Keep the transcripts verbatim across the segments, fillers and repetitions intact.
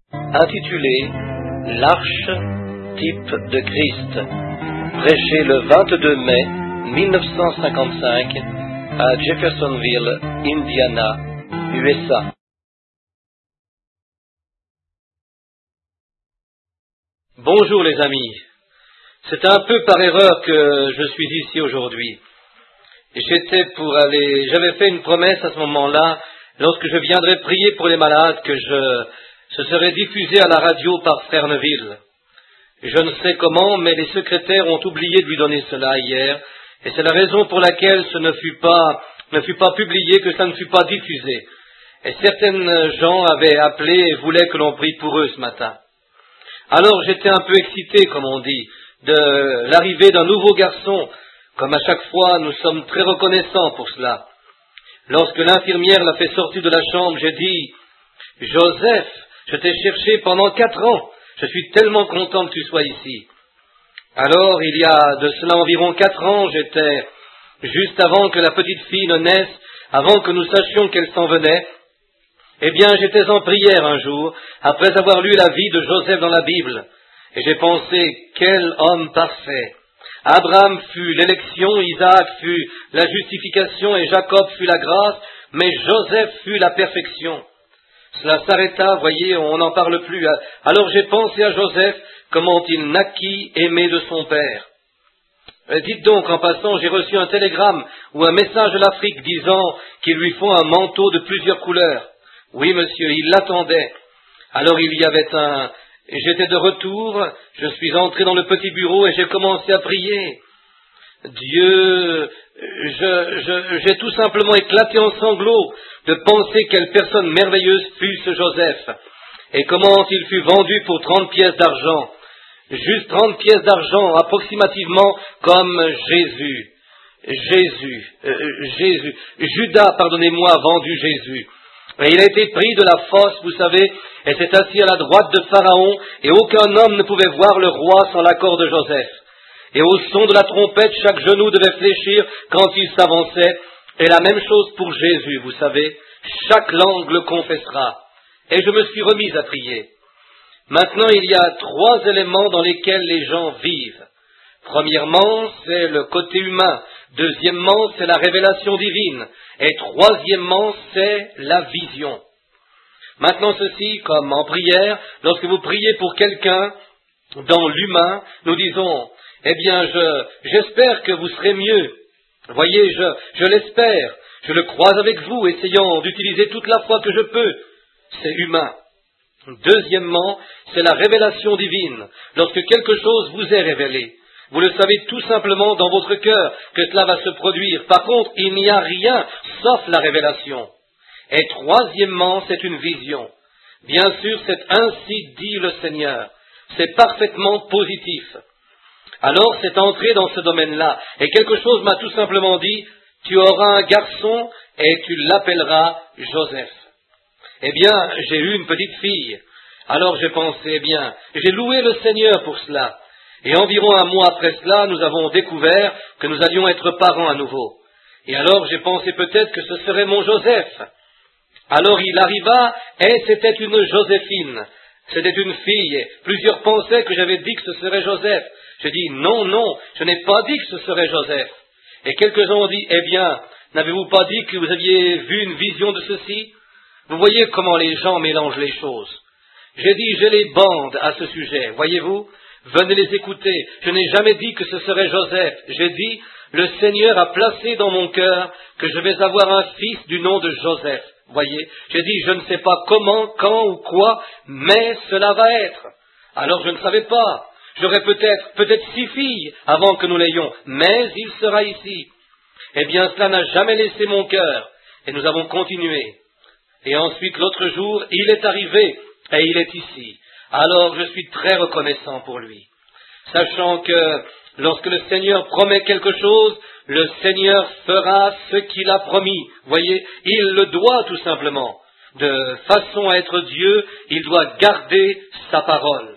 intitulé L'Arche, type de Christ, prêché le vingt-deux mai mille neuf cent cinquante-cinq à Jeffersonville, Indiana, U S A. Bonjour les amis, c'est un peu par erreur que je suis ici aujourd'hui. J'étais pour aller, j'avais fait une promesse à ce moment-là, lorsque je viendrais prier pour les malades, que je, ce serait diffusé à la radio par Frère Neville. Je ne sais comment, mais les secrétaires ont oublié de lui donner cela hier, et c'est la raison pour laquelle ce ne fut pas, ne fut pas publié, que ça ne fut pas diffusé. Et certaines gens avaient appelé et voulaient que l'on prie pour eux ce matin. Alors j'étais un peu excité, comme on dit, de l'arrivée d'un nouveau garçon. Comme à chaque fois, nous sommes très reconnaissants pour cela. Lorsque l'infirmière l'a fait sortir de la chambre, j'ai dit « Joseph, je t'ai cherché pendant quatre ans. Je suis tellement content que tu sois ici. » Alors, il y a de cela environ quatre ans, j'étais, juste avant que la petite fille ne naisse, avant que nous sachions qu'elle s'en venait, eh bien, j'étais en prière un jour, après avoir lu la vie de Joseph dans la Bible, et j'ai pensé, quel homme parfait! Abraham fut l'élection, Isaac fut la justification et Jacob fut la grâce, mais Joseph fut la perfection. Cela s'arrêta, voyez, on n'en parle plus. Alors j'ai pensé à Joseph, comment il naquit aimé de son père. Dites donc, en passant, j'ai reçu un télégramme ou un message de l'Afrique disant qu'il lui faut un manteau de plusieurs couleurs. Oui, monsieur, il l'attendait. Alors il y avait un... J'étais de retour, je suis entré dans le petit bureau et j'ai commencé à prier. Dieu, je, je, j'ai tout simplement éclaté en sanglots de penser quelle personne merveilleuse fut ce Joseph, et comment il fut vendu pour trente pièces d'argent, juste trente pièces d'argent, approximativement comme Jésus, Jésus, euh, Jésus, Judas, pardonnez-moi, a vendu Jésus. Et il a été pris de la fosse, vous savez, et s'est assis à la droite de Pharaon, et aucun homme ne pouvait voir le roi sans l'accord de Joseph. Et au son de la trompette, chaque genou devait fléchir quand il s'avançait. Et la même chose pour Jésus, vous savez, chaque langue le confessera. Et je me suis remis à prier. Maintenant, il y a trois éléments dans lesquels les gens vivent. Premièrement, c'est le côté humain. Deuxièmement, c'est la révélation divine. Et troisièmement, c'est la vision. Maintenant, ceci, comme en prière, lorsque vous priez pour quelqu'un dans l'humain, nous disons, eh bien, je, j'espère que vous serez mieux. Voyez, je, je l'espère. Je le crois avec vous, essayant d'utiliser toute la foi que je peux. C'est humain. Deuxièmement, c'est la révélation divine. Lorsque quelque chose vous est révélé, vous le savez tout simplement dans votre cœur que cela va se produire. Par contre, il n'y a rien sauf la révélation. Et troisièmement, c'est une vision. Bien sûr, c'est ainsi dit le Seigneur. C'est parfaitement positif. Alors, c'est entré dans ce domaine-là. Et quelque chose m'a tout simplement dit, tu auras un garçon et tu l'appelleras Joseph. Eh bien, j'ai eu une petite fille. Alors j'ai pensé, eh bien, j'ai loué le Seigneur pour cela. Et environ un mois après cela, nous avons découvert que nous allions être parents à nouveau. Et alors j'ai pensé peut-être que ce serait mon Joseph. Alors il arriva, et c'était une Joséphine. C'était une fille, et plusieurs pensaient que j'avais dit que ce serait Joseph. J'ai dit, non, non, je n'ai pas dit que ce serait Joseph. Et quelques-uns ont dit, eh bien, n'avez-vous pas dit que vous aviez vu une vision de ceci? Vous voyez comment les gens mélangent les choses. J'ai dit, j'ai les bandes à ce sujet, voyez-vous? Venez les écouter. Je n'ai jamais dit que ce serait Joseph. J'ai dit, le Seigneur a placé dans mon cœur que je vais avoir un fils du nom de Joseph. Voyez, j'ai dit, je ne sais pas comment, quand ou quoi, mais cela va être. Alors je ne savais pas. J'aurais peut-être, peut-être six filles avant que nous l'ayons, mais il sera ici. Eh bien, cela n'a jamais laissé mon cœur, et nous avons continué. Et ensuite, l'autre jour, il est arrivé, et il est ici. Alors, je suis très reconnaissant pour lui, sachant que lorsque le Seigneur promet quelque chose, le Seigneur fera ce qu'il a promis. Voyez, il le doit tout simplement. De façon à être Dieu, il doit garder sa parole.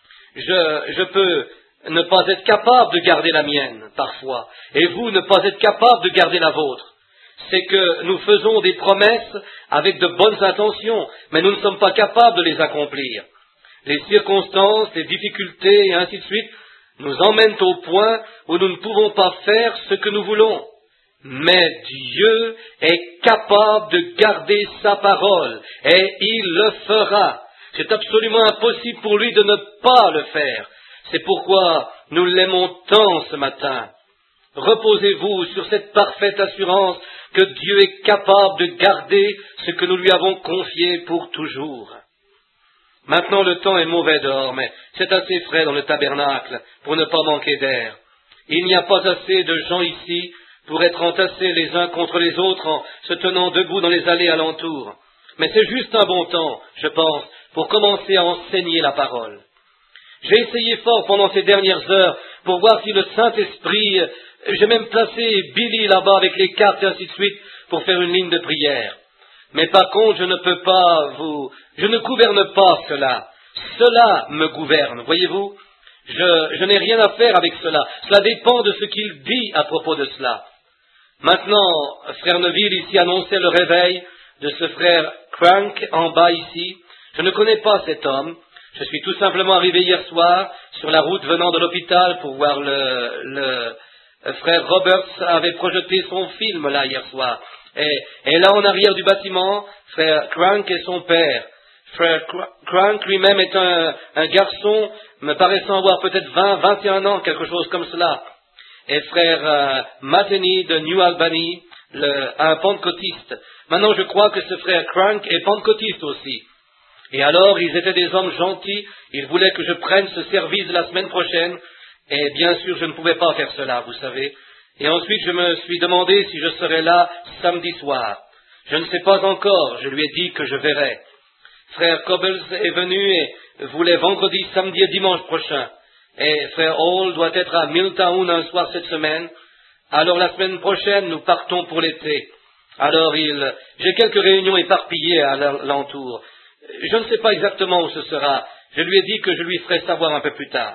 Je, je peux ne pas être capable de garder la mienne, parfois, et vous ne pas être capable de garder la vôtre. C'est que nous faisons des promesses avec de bonnes intentions, mais nous ne sommes pas capables de les accomplir. Les circonstances, les difficultés et ainsi de suite nous emmènent au point où nous ne pouvons pas faire ce que nous voulons. Mais Dieu est capable de garder sa parole et il le fera. C'est absolument impossible pour lui de ne pas le faire. C'est pourquoi nous l'aimons tant ce matin. Reposez-vous sur cette parfaite assurance que Dieu est capable de garder ce que nous lui avons confié pour toujours. Maintenant le temps est mauvais dehors, mais c'est assez frais dans le tabernacle pour ne pas manquer d'air. Il n'y a pas assez de gens ici pour être entassés les uns contre les autres en se tenant debout dans les allées alentours. Mais c'est juste un bon temps, je pense, pour commencer à enseigner la parole. J'ai essayé fort pendant ces dernières heures pour voir si le Saint-Esprit, j'ai même placé Billy là-bas avec les cartes et ainsi de suite pour faire une ligne de prière. Mais par contre, je ne peux pas vous, je ne gouverne pas cela. Cela me gouverne, voyez-vous. Je, je n'ai rien à faire avec cela. Cela dépend de ce qu'il dit à propos de cela. Maintenant, frère Neville ici annonçait le réveil de ce frère Crank en bas ici. Je ne connais pas cet homme. Je suis tout simplement arrivé hier soir sur la route venant de l'hôpital pour voir le, le frère Roberts avait projeté son film là hier soir. Et, et là en arrière du bâtiment, frère Crank et son père. Frère Crank lui-même est un, un garçon me paraissant avoir peut-être vingt, vingt et un ans, quelque chose comme cela. Et frère euh, Matheny de New Albany, le, un pentecôtiste. Maintenant je crois que ce frère Crank est pentecôtiste aussi. Et alors, ils étaient des hommes gentils, ils voulaient que je prenne ce service la semaine prochaine, et bien sûr, je ne pouvais pas faire cela, vous savez. Et ensuite, je me suis demandé si je serais là samedi soir. Je ne sais pas encore, je lui ai dit que je verrais. Frère Cobbles est venu et voulait vendredi, samedi et dimanche prochain. Et frère Hall doit être à Milltown un soir cette semaine. Alors, la semaine prochaine, nous partons pour l'été. Alors, il, j'ai quelques réunions éparpillées à l'entour. Je ne sais pas exactement où ce sera. Je lui ai dit que je lui ferai savoir un peu plus tard.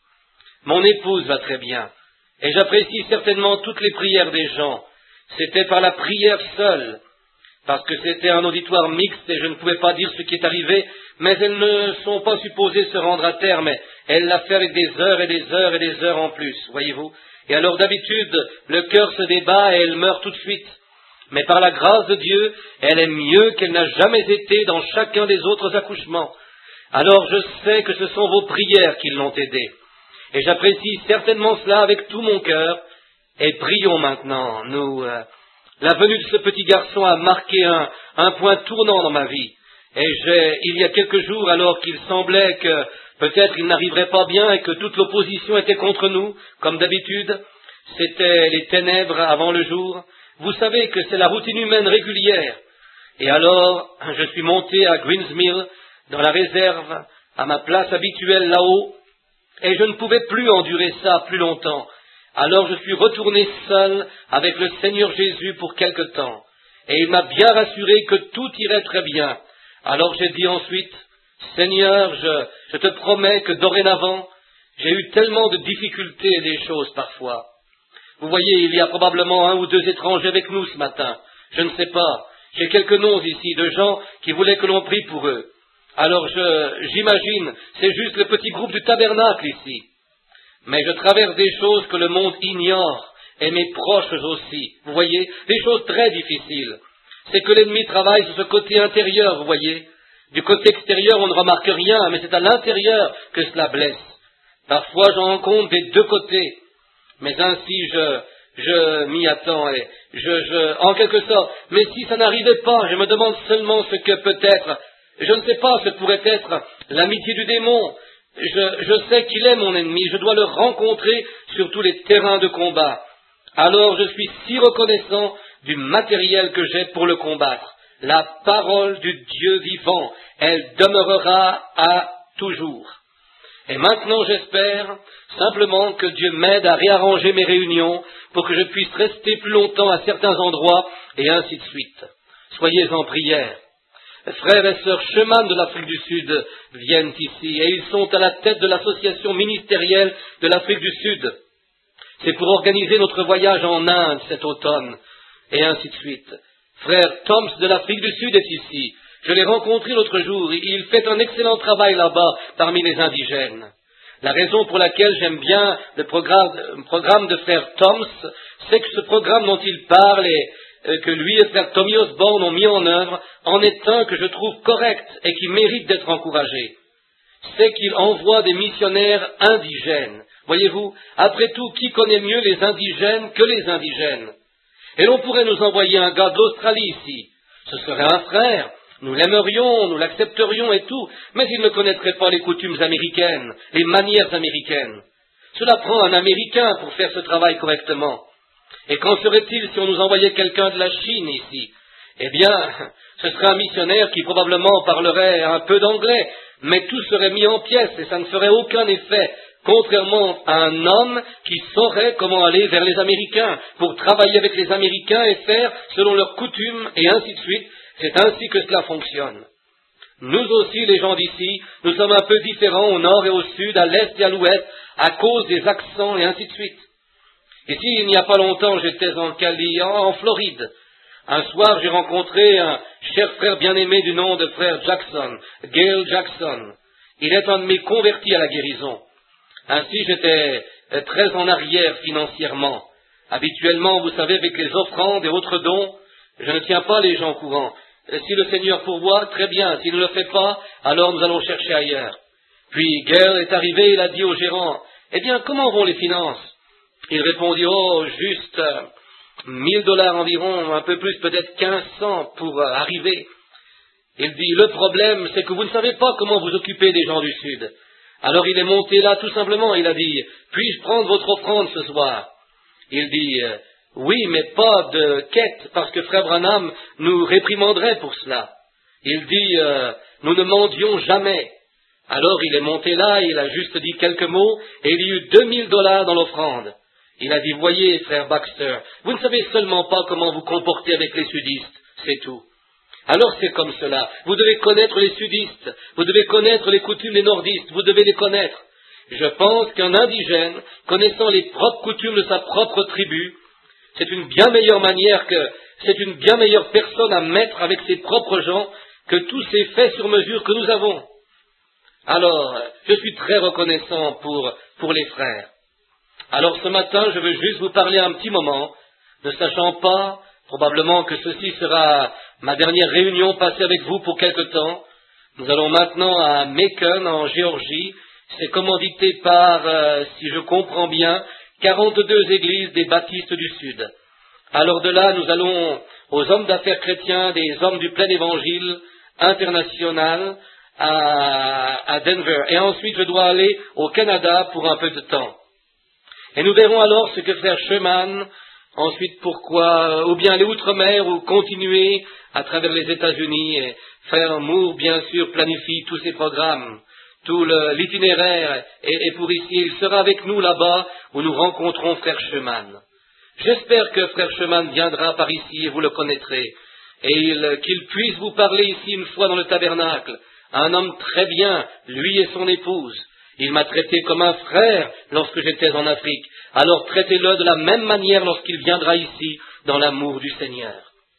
Mon épouse va très bien. Et j'apprécie certainement toutes les prières des gens. C'était par la prière seule. Parce que c'était un auditoire mixte et je ne pouvais pas dire ce qui est arrivé. Mais elles ne sont pas supposées se rendre à terme. Elles l'a fait avec des heures et des heures et des heures en plus, voyez-vous. Et alors d'habitude, le cœur se débat et elle meurt tout de suite. Mais par la grâce de Dieu, elle est mieux qu'elle n'a jamais été dans chacun des autres accouchements. Alors je sais que ce sont vos prières qui l'ont aidée. Et j'apprécie certainement cela avec tout mon cœur. Et prions maintenant. Nous, euh, la venue de ce petit garçon a marqué un, un point tournant dans ma vie. Et j'ai, il y a quelques jours, alors qu'il semblait que peut-être il n'arriverait pas bien et que toute l'opposition était contre nous, comme d'habitude, c'était les ténèbres avant le jour. Vous savez que c'est la routine humaine régulière. Et alors, je suis monté à Greensmill, dans la réserve, à ma place habituelle là-haut, et je ne pouvais plus endurer ça plus longtemps. Alors je suis retourné seul avec le Seigneur Jésus pour quelque temps. Et il m'a bien rassuré que tout irait très bien. Alors j'ai dit ensuite, Seigneur, je, je te promets que dorénavant, j'ai eu tellement de difficultés et des choses parfois. Vous voyez, il y a probablement un ou deux étrangers avec nous ce matin. Je ne sais pas. J'ai quelques noms ici de gens qui voulaient que l'on prie pour eux. Alors je, j'imagine, c'est juste le petit groupe du tabernacle ici. Mais je traverse des choses que le monde ignore, et mes proches aussi. Vous voyez, des choses très difficiles. C'est que l'ennemi travaille sur ce côté intérieur, vous voyez. Du côté extérieur, on ne remarque rien, mais c'est à l'intérieur que cela blesse. Parfois, j'en rencontre des deux côtés. Mais ainsi, je, je m'y attends, et je, je, en quelque sorte, mais si ça n'arrivait pas, je me demande seulement ce que peut-être, je ne sais pas, ce pourrait être l'amitié du démon. Je, je sais qu'il est mon ennemi, je dois le rencontrer sur tous les terrains de combat. Alors je suis si reconnaissant du matériel que j'ai pour le combattre. La parole du Dieu vivant, elle demeurera à toujours. Et maintenant, j'espère simplement que Dieu m'aide à réarranger mes réunions pour que je puisse rester plus longtemps à certains endroits et ainsi de suite. Soyez en prière. Frères et sœurs Chemin de l'Afrique du Sud viennent ici et ils sont à la tête de l'association ministérielle de l'Afrique du Sud. C'est pour organiser notre voyage en Inde cet automne et ainsi de suite. Frère Toms de l'Afrique du Sud est ici. Je l'ai rencontré l'autre jour. Il fait un excellent travail là-bas parmi les indigènes. La raison pour laquelle j'aime bien le programme, le programme de frère Toms, c'est que ce programme dont il parle et euh, que lui et frère Tommy Osborne ont mis en œuvre en est un que je trouve correct et qui mérite d'être encouragé. C'est qu'il envoie des missionnaires indigènes. Voyez-vous, après tout, qui connaît mieux les indigènes que les indigènes? Et l'on pourrait nous envoyer un gars d'Australie ici. Ce serait un frère. Nous l'aimerions, nous l'accepterions et tout, mais il ne connaîtrait pas les coutumes américaines, les manières américaines. Cela prend un Américain pour faire ce travail correctement. Et qu'en serait-il si on nous envoyait quelqu'un de la Chine ici? Eh bien, ce serait un missionnaire qui probablement parlerait un peu d'anglais, mais tout serait mis en pièces et ça ne ferait aucun effet, contrairement à un homme qui saurait comment aller vers les Américains, pour travailler avec les Américains et faire selon leurs coutumes et ainsi de suite. C'est ainsi que cela fonctionne. Nous aussi, les gens d'ici, nous sommes un peu différents au nord et au sud, à l'est et à l'ouest, à cause des accents et ainsi de suite. Ici, il n'y a pas longtemps, j'étais en Cali, en Floride. Un soir, j'ai rencontré un cher frère bien-aimé du nom de frère Jackson, Gail Jackson. Il est un de mes convertis à la guérison. Ainsi, j'étais très en arrière financièrement. Habituellement, vous savez, avec les offrandes et autres dons, je ne tiens pas les gens au courant. Si le Seigneur pourvoit, très bien. S'il ne le fait pas, alors nous allons chercher ailleurs. Puis Gail est arrivé, il a dit au gérant, « Eh bien, comment vont les finances ?» Il répondit, « Oh, juste euh, mille dollars environ, un peu plus, peut-être quinze cents pour euh, arriver. » Il dit, « Le problème, c'est que vous ne savez pas comment vous occuper des gens du Sud. » Alors il est monté là tout simplement, il a dit, « Puis-je prendre votre offrande ce soir ?» Il dit, euh, « Oui, mais pas de quête, parce que frère Branham nous réprimanderait pour cela. » Il dit, euh, « Nous ne mendions jamais. » Alors il est monté là, il a juste dit quelques mots, et il y eut deux mille dollars dans l'offrande. Il a dit, « Voyez, frère Baxter, vous ne savez seulement pas comment vous comporter avec les sudistes, c'est tout. » Alors c'est comme cela. Vous devez connaître les sudistes, vous devez connaître les coutumes des nordistes, vous devez les connaître. Je pense qu'un indigène, connaissant les propres coutumes de sa propre tribu, c'est une bien meilleure manière que, c'est une bien meilleure personne à mettre avec ses propres gens que tous ces faits sur mesure que nous avons. Alors, je suis très reconnaissant pour, pour les frères. Alors ce matin, je veux juste vous parler un petit moment, ne sachant pas, probablement que ceci sera ma dernière réunion passée avec vous pour quelque temps. Nous allons maintenant à Macon, en Géorgie. C'est commandité par, euh, si je comprends bien, quarante-deux églises des baptistes du Sud. Alors de là, nous allons aux hommes d'affaires chrétiens, des hommes du plein évangile international à, à Denver. Et ensuite, je dois aller au Canada pour un peu de temps. Et nous verrons alors ce que frère Schumann, ensuite pourquoi, ou bien aller outre-mer, ou continuer à travers les États-Unis. Et frère Moore, bien sûr, planifie tous ses programmes. Tout le, l'itinéraire est, est pour ici. Il sera avec nous là-bas où nous rencontrons frère Schumann. J'espère que frère Schumann viendra par ici et vous le connaîtrez. Et il, qu'il puisse vous parler ici une fois dans le tabernacle. Un homme très bien, lui et son épouse. Il m'a traité comme un frère lorsque j'étais en Afrique. Alors traitez-le de la même manière lorsqu'il viendra ici dans l'amour du Seigneur.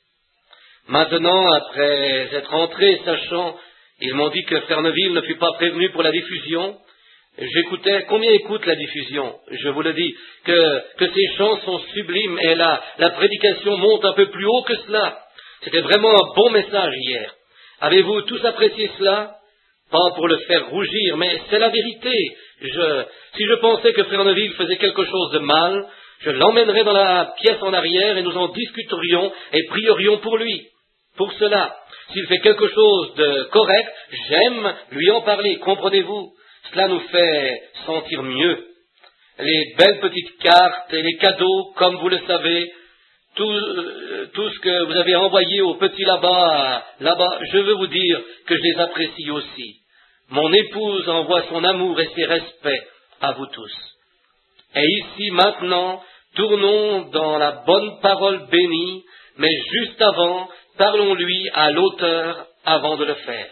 Maintenant, après être entré, sachant, ils m'ont dit que frère Neville ne fut pas prévenu pour la diffusion. J'écoutais, combien écoute la diffusion? Je vous le dis, que, que ces chants sont sublimes et la, la prédication monte un peu plus haut que cela. C'était vraiment un bon message hier. Avez-vous tous apprécié cela? Pas pour le faire rougir, mais c'est la vérité. Je, si je pensais que frère Neville faisait quelque chose de mal, je l'emmènerais dans la pièce en arrière et nous en discuterions et prierions pour lui. Pour cela, s'il fait quelque chose de correct, j'aime lui en parler, comprenez-vous? Cela nous fait sentir mieux. Les belles petites cartes et les cadeaux, comme vous le savez, tout, euh, tout ce que vous avez envoyé aux petits là-bas, là-bas, je veux vous dire que je les apprécie aussi. Mon épouse envoie son amour et ses respects à vous tous. Et ici, maintenant, tournons dans la bonne parole bénie, mais juste avant, parlons-lui à l'auteur avant de le faire.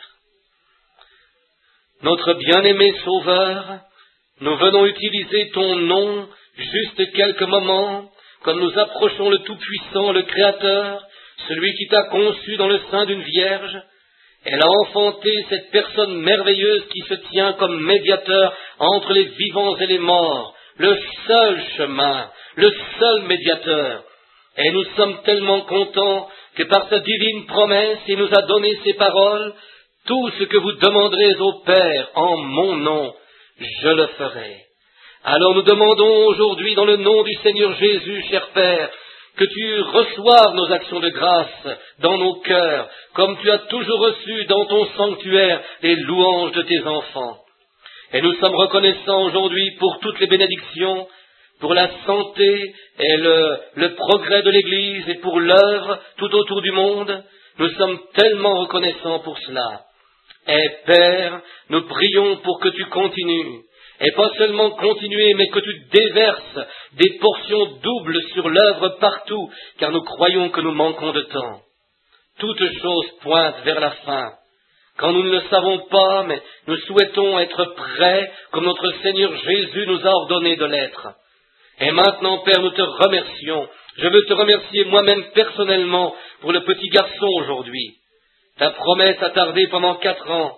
Notre bien-aimé Sauveur, nous venons utiliser ton nom juste quelques moments, comme nous approchons le Tout-Puissant, le Créateur, celui qui t'a conçu dans le sein d'une vierge, Elle a enfanté cette personne merveilleuse qui se tient comme médiateur entre les vivants et les morts, le seul chemin, le seul médiateur. Et nous sommes tellement contents que par sa divine promesse, il nous a donné ces paroles: tout ce que vous demanderez au Père en mon nom, je le ferai. Alors nous demandons aujourd'hui, dans le nom du Seigneur Jésus, cher Père, que tu reçoives nos actions de grâce dans nos cœurs, comme tu as toujours reçu dans ton sanctuaire les louanges de tes enfants. Et nous sommes reconnaissants aujourd'hui pour toutes les bénédictions, pour la santé et le, le progrès de l'Église et pour l'œuvre tout autour du monde. Nous sommes tellement reconnaissants pour cela. Et Père, nous prions pour que tu continues, et pas seulement continuer, mais que tu déverses des portions doubles sur l'œuvre partout, car nous croyons que nous manquons de temps. Toutes choses pointent vers la fin. Quand nous ne le savons pas, mais nous souhaitons être prêts, comme notre Seigneur Jésus nous a ordonné de l'être. Et maintenant, Père, nous te remercions. Je veux te remercier moi-même personnellement pour le petit garçon aujourd'hui. Ta promesse a tardé pendant quatre ans,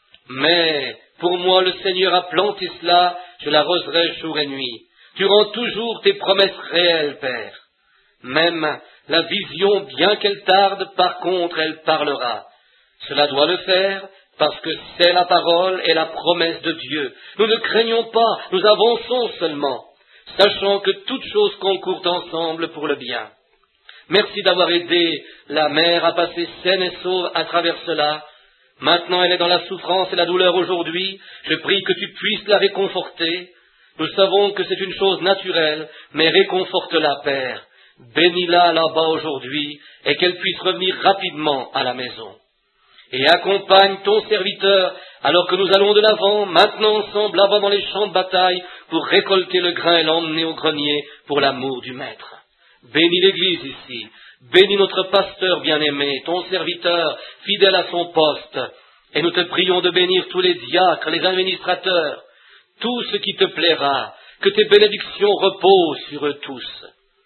mais pour moi, le Seigneur a planté cela, je l'arroserai jour et nuit. Tu rends toujours tes promesses réelles, Père. Même la vision, bien qu'elle tarde, par contre, elle parlera. Cela doit le faire, parce que c'est la parole et la promesse de Dieu. Nous ne craignons pas, nous avançons seulement, sachant que toutes choses concourent ensemble pour le bien. Merci d'avoir aidé la mère à passer saine et sauve à travers cela. Maintenant, elle est dans la souffrance et la douleur aujourd'hui. Je prie que tu puisses la réconforter. Nous savons que c'est une chose naturelle, mais réconforte-la, Père. Bénis-la là-bas aujourd'hui et qu'elle puisse revenir rapidement à la maison. Et accompagne ton serviteur alors que nous allons de l'avant, maintenant ensemble, là-bas dans les champs de bataille, pour récolter le grain et l'emmener au grenier pour l'amour du Maître. Bénis l'Église ici. Bénis notre pasteur bien-aimé, ton serviteur, fidèle à son poste. Et nous te prions de bénir tous les diacres, les administrateurs, tout ce qui te plaira, que tes bénédictions reposent sur eux tous.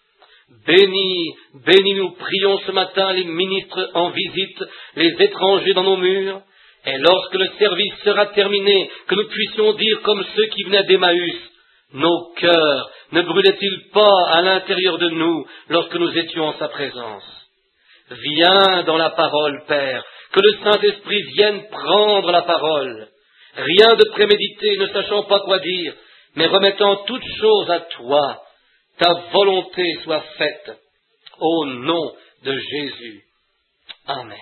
Bénis, bénis, nous prions ce matin les ministres en visite, les étrangers dans nos murs, et lorsque le service sera terminé, que nous puissions dire comme ceux qui venaient d'Emmaüs: nos cœurs ne brûlaient-ils pas à l'intérieur de nous lorsque nous étions en sa présence? Viens dans la parole, Père, que le Saint-Esprit vienne prendre la parole. Rien de prémédité, ne sachant pas quoi dire, mais remettant toutes choses à toi. Ta volonté soit faite, au nom de Jésus. Amen.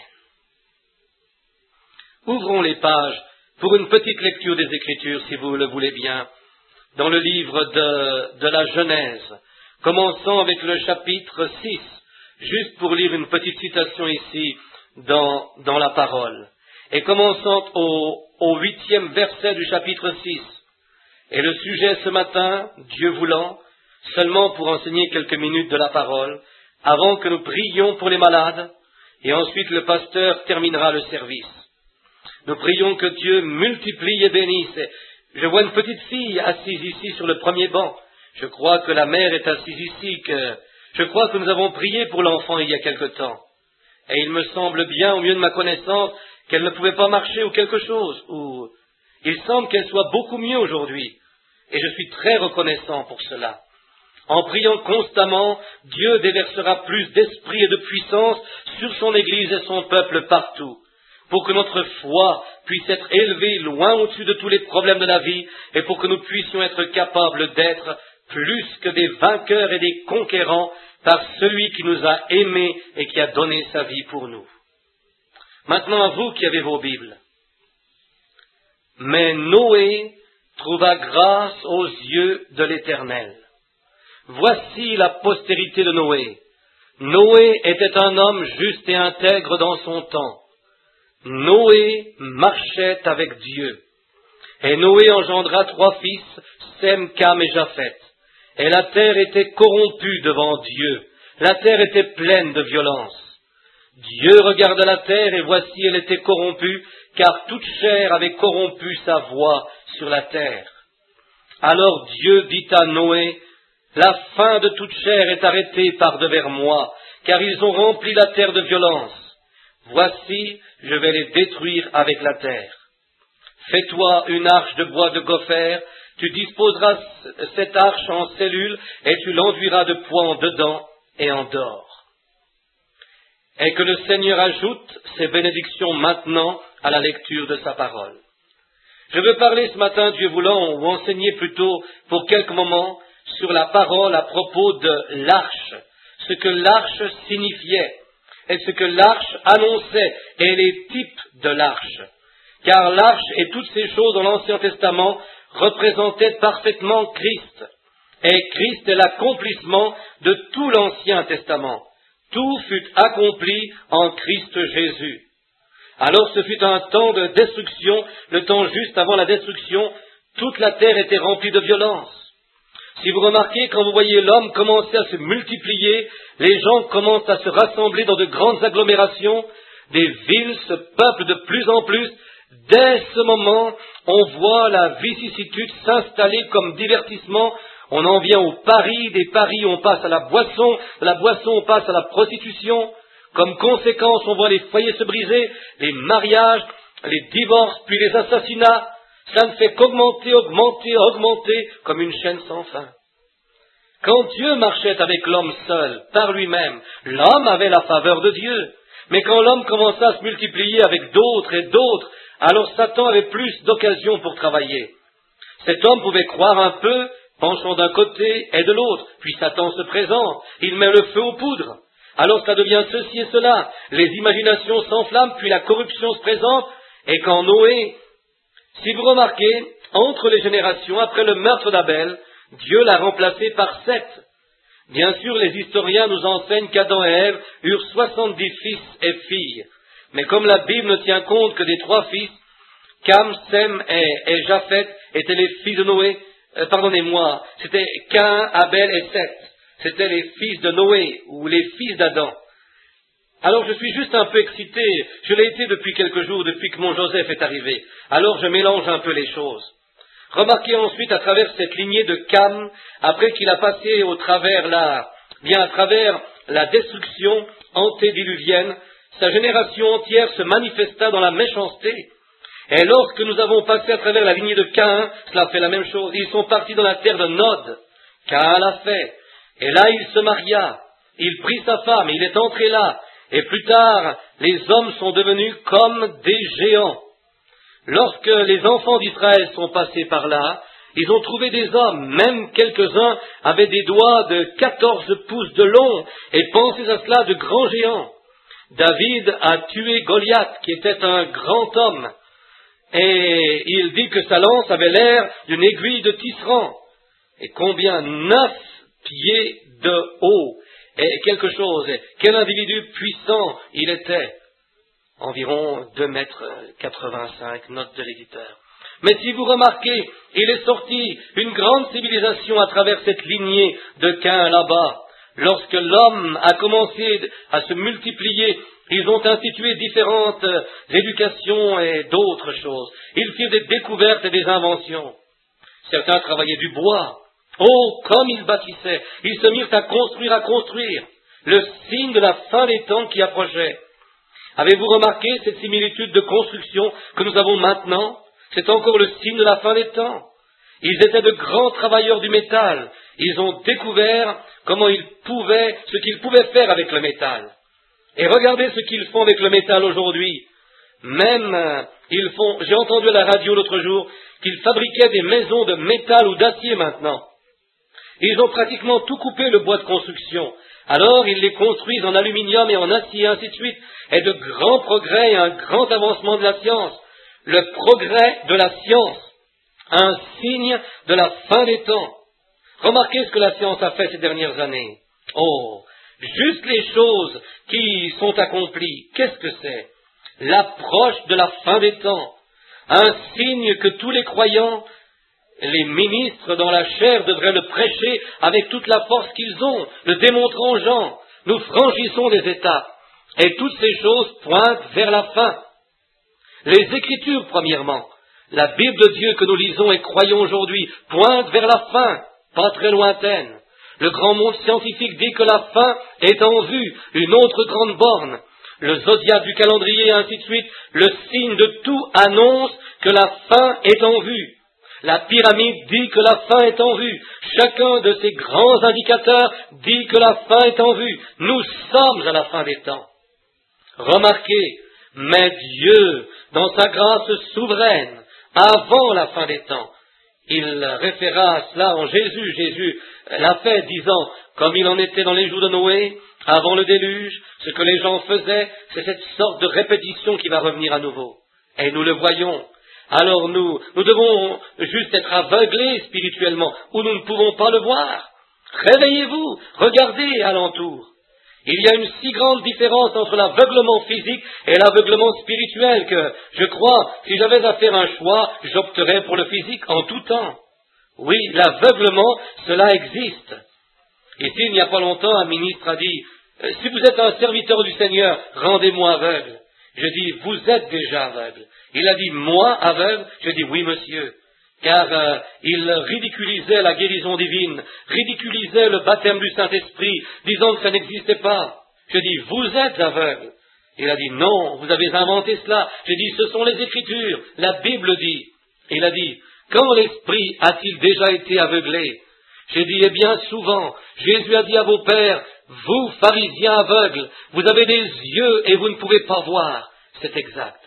Ouvrons les pages pour une petite lecture des Écritures, si vous le voulez bien, dans le livre de, de la Genèse, commençant avec le chapitre six, juste pour lire une petite citation ici dans, dans la parole, et commençant au, au huitième verset du chapitre six. Et le sujet ce matin, Dieu voulant, seulement pour enseigner quelques minutes de la parole, avant que nous prions pour les malades, et ensuite le pasteur terminera le service. Nous prions que Dieu multiplie et bénisse. Je vois une petite fille assise ici sur le premier banc. Je crois que la mère est assise ici, que je crois que nous avons prié pour l'enfant il y a quelque temps. Et il me semble bien, au mieux de ma connaissance, qu'elle ne pouvait pas marcher ou quelque chose, ou il semble qu'elle soit beaucoup mieux aujourd'hui. Et je suis très reconnaissant pour cela. En priant constamment, Dieu déversera plus d'esprit et de puissance sur son Église et son peuple partout, pour que notre foi puisse être élevée loin au-dessus de tous les problèmes de la vie, et pour que nous puissions être capables d'être plus que des vainqueurs et des conquérants par celui qui nous a aimés et qui a donné sa vie pour nous. Maintenant, à vous qui avez vos Bibles. Mais Noé trouva grâce aux yeux de l'Éternel. Voici la postérité de Noé. Noé était un homme juste et intègre dans son temps. Noé marchait avec Dieu. Et Noé engendra trois fils, Sem, Cam et Japhet. Et la terre était corrompue devant Dieu. La terre était pleine de violence. Dieu regarda la terre et voici elle était corrompue, car toute chair avait corrompu sa voie sur la terre. Alors Dieu dit à Noé: la fin de toute chair est arrêtée par devers moi, car ils ont rempli la terre de violence. voici, je vais les détruire avec la terre. Fais-toi une arche de bois de gopher, tu disposeras cette arche en cellules et tu l'enduiras de poix en dedans et en dehors. Et que le Seigneur ajoute ces bénédictions maintenant à la lecture de sa parole. Je veux parler ce matin, Dieu voulant, ou enseigner plutôt pour quelques moments sur la parole à propos de l'arche, ce que l'arche signifiait et ce que l'arche annonçait et les types de l'arche. Car l'arche et toutes ces choses dans l'Ancien Testament représentaient parfaitement Christ. Et Christ est l'accomplissement de tout l'Ancien Testament. Tout fut accompli en Christ Jésus. Alors ce fut un temps de destruction, le temps juste avant la destruction, toute la terre était remplie de violence. Si vous remarquez, quand vous voyez l'homme commencer à se multiplier, les gens commencent à se rassembler dans de grandes agglomérations, des villes se peuplent de plus en plus. Dès ce moment, on voit la vicissitude s'installer comme divertissement. On en vient aux paris, des paris on passe à la boisson, de la boisson on passe à la prostitution. Comme conséquence, on voit les foyers se briser, les mariages, les divorces, puis les assassinats. Ça ne fait qu'augmenter, augmenter, augmenter, comme une chaîne sans fin. Quand Dieu marchait avec l'homme seul, par lui-même, l'homme avait la faveur de Dieu. Mais quand l'homme commença à se multiplier avec d'autres et d'autres, alors Satan avait plus d'occasions pour travailler. Cet homme pouvait croire un peu, penchant d'un côté et de l'autre, puis Satan se présente, il met le feu aux poudres. Alors ça devient ceci et cela, les imaginations s'enflamment, puis la corruption se présente, et quand Noé, si vous remarquez, entre les générations, après le meurtre d'Abel, Dieu l'a remplacé par Seth. Bien sûr, les historiens nous enseignent qu'Adam et Ève eurent soixante-dix fils et filles. Mais comme la Bible ne tient compte que des trois fils, Cam, Sem et, et Japheth étaient les fils de Noé, euh, pardonnez-moi, c'était Cain, Abel et Seth. C'était les fils de Noé, ou les fils d'Adam. Alors je suis juste un peu excité, je l'ai été depuis quelques jours, depuis que mon Joseph est arrivé. Alors je mélange un peu les choses. Remarquez ensuite à travers cette lignée de Cam, après qu'il a passé au travers la, bien à travers la destruction antédiluvienne, sa génération entière se manifesta dans la méchanceté. Et lorsque nous avons passé à travers la lignée de Caïn, cela fait la même chose. Ils sont partis dans la terre de Nod. Caïn l'a fait. Et là, il se maria. Il prit sa femme, il est entré là. Et plus tard, les hommes sont devenus comme des géants. Lorsque les enfants d'Israël sont passés par là, ils ont trouvé des hommes, même quelques-uns avaient des doigts de quatorze pouces de long, et pensez à cela, de grands géants. David a tué Goliath, qui était un grand homme, et il dit que sa lance avait l'air d'une aiguille de tisserand. Et combien? Neuf pieds de haut, et quelque chose. Et quel individu puissant il était. Environ deux mètres quatre-vingt-cinq, note de l'éditeur. Mais si vous remarquez, il est sorti une grande civilisation à travers cette lignée de Caïn là-bas. Lorsque l'homme a commencé à se multiplier, ils ont institué différentes éducations et d'autres choses. Ils firent des découvertes et des inventions. Certains travaillaient du bois. Oh, comme ils bâtissaient! Ils se mirent à construire, à construire. Le signe de la fin des temps qui approchait. Avez-vous remarqué cette similitude de construction que nous avons maintenant? C'est encore le signe de la fin des temps. Ils étaient de grands travailleurs du métal. Ils ont découvert comment ils pouvaient, ce qu'ils pouvaient faire avec le métal. Et regardez ce qu'ils font avec le métal aujourd'hui. Même, euh, ils font, j'ai entendu à la radio l'autre jour, qu'ils fabriquaient des maisons de métal ou d'acier maintenant. Ils ont pratiquement tout coupé le bois de construction. Alors, ils les construisent en aluminium et en acier, ainsi de suite. Et de grands progrès et un grand avancement de la science. Le progrès de la science. Un signe de la fin des temps. Remarquez ce que la science a fait ces dernières années. Oh, juste les choses qui sont accomplies. Qu'est-ce que c'est? L'approche de la fin des temps. Un signe que tous les croyants, les ministres dans la chair devraient le prêcher avec toute la force qu'ils ont, le démontrant aux gens. Nous franchissons des étapes. Et toutes ces choses pointent vers la fin. Les Écritures, premièrement. La Bible de Dieu que nous lisons et croyons aujourd'hui pointe vers la fin, pas très lointaine. Le grand monde scientifique dit que la fin est en vue, une autre grande borne. le zodiaque du calendrier et ainsi de suite, le signe de tout annonce que la fin est en vue. La pyramide dit que la fin est en vue. Chacun de ces grands indicateurs dit que la fin est en vue. Nous sommes à la fin des temps. Remarquez, mais Dieu, dans sa grâce souveraine, avant la fin des temps, il référa à cela en Jésus. Jésus l'a fait, disant, comme il en était dans les jours de Noé, avant le déluge, ce que les gens faisaient, c'est cette sorte de répétition qui va revenir à nouveau. Et nous le voyons. Alors nous, nous devons juste être aveuglés spirituellement, ou nous ne pouvons pas le voir. Réveillez-vous, regardez alentour. Il y a une si grande différence entre l'aveuglement physique et l'aveuglement spirituel que, je crois, si j'avais à faire un choix, j'opterais pour le physique en tout temps. Oui, l'aveuglement, cela existe. Ici, il n'y a pas longtemps, un ministre a dit, euh, si vous êtes un serviteur du Seigneur, rendez-moi aveugle. Je dis, vous êtes déjà aveugle. Il a dit, moi aveugle? Je dis, oui, monsieur. Car euh, il ridiculisait la guérison divine, ridiculisait le baptême du Saint-Esprit, disant que ça n'existait pas. Je dis, vous êtes aveugle. Il a dit, non, vous avez inventé cela. Je dis, ce sont les Écritures, la Bible dit. Il a dit, quand l'Esprit a-t-il déjà été aveuglé? J'ai dit, eh bien souvent, Jésus a dit à vos pères, vous, pharisiens aveugles, vous avez des yeux et vous ne pouvez pas voir. C'est exact.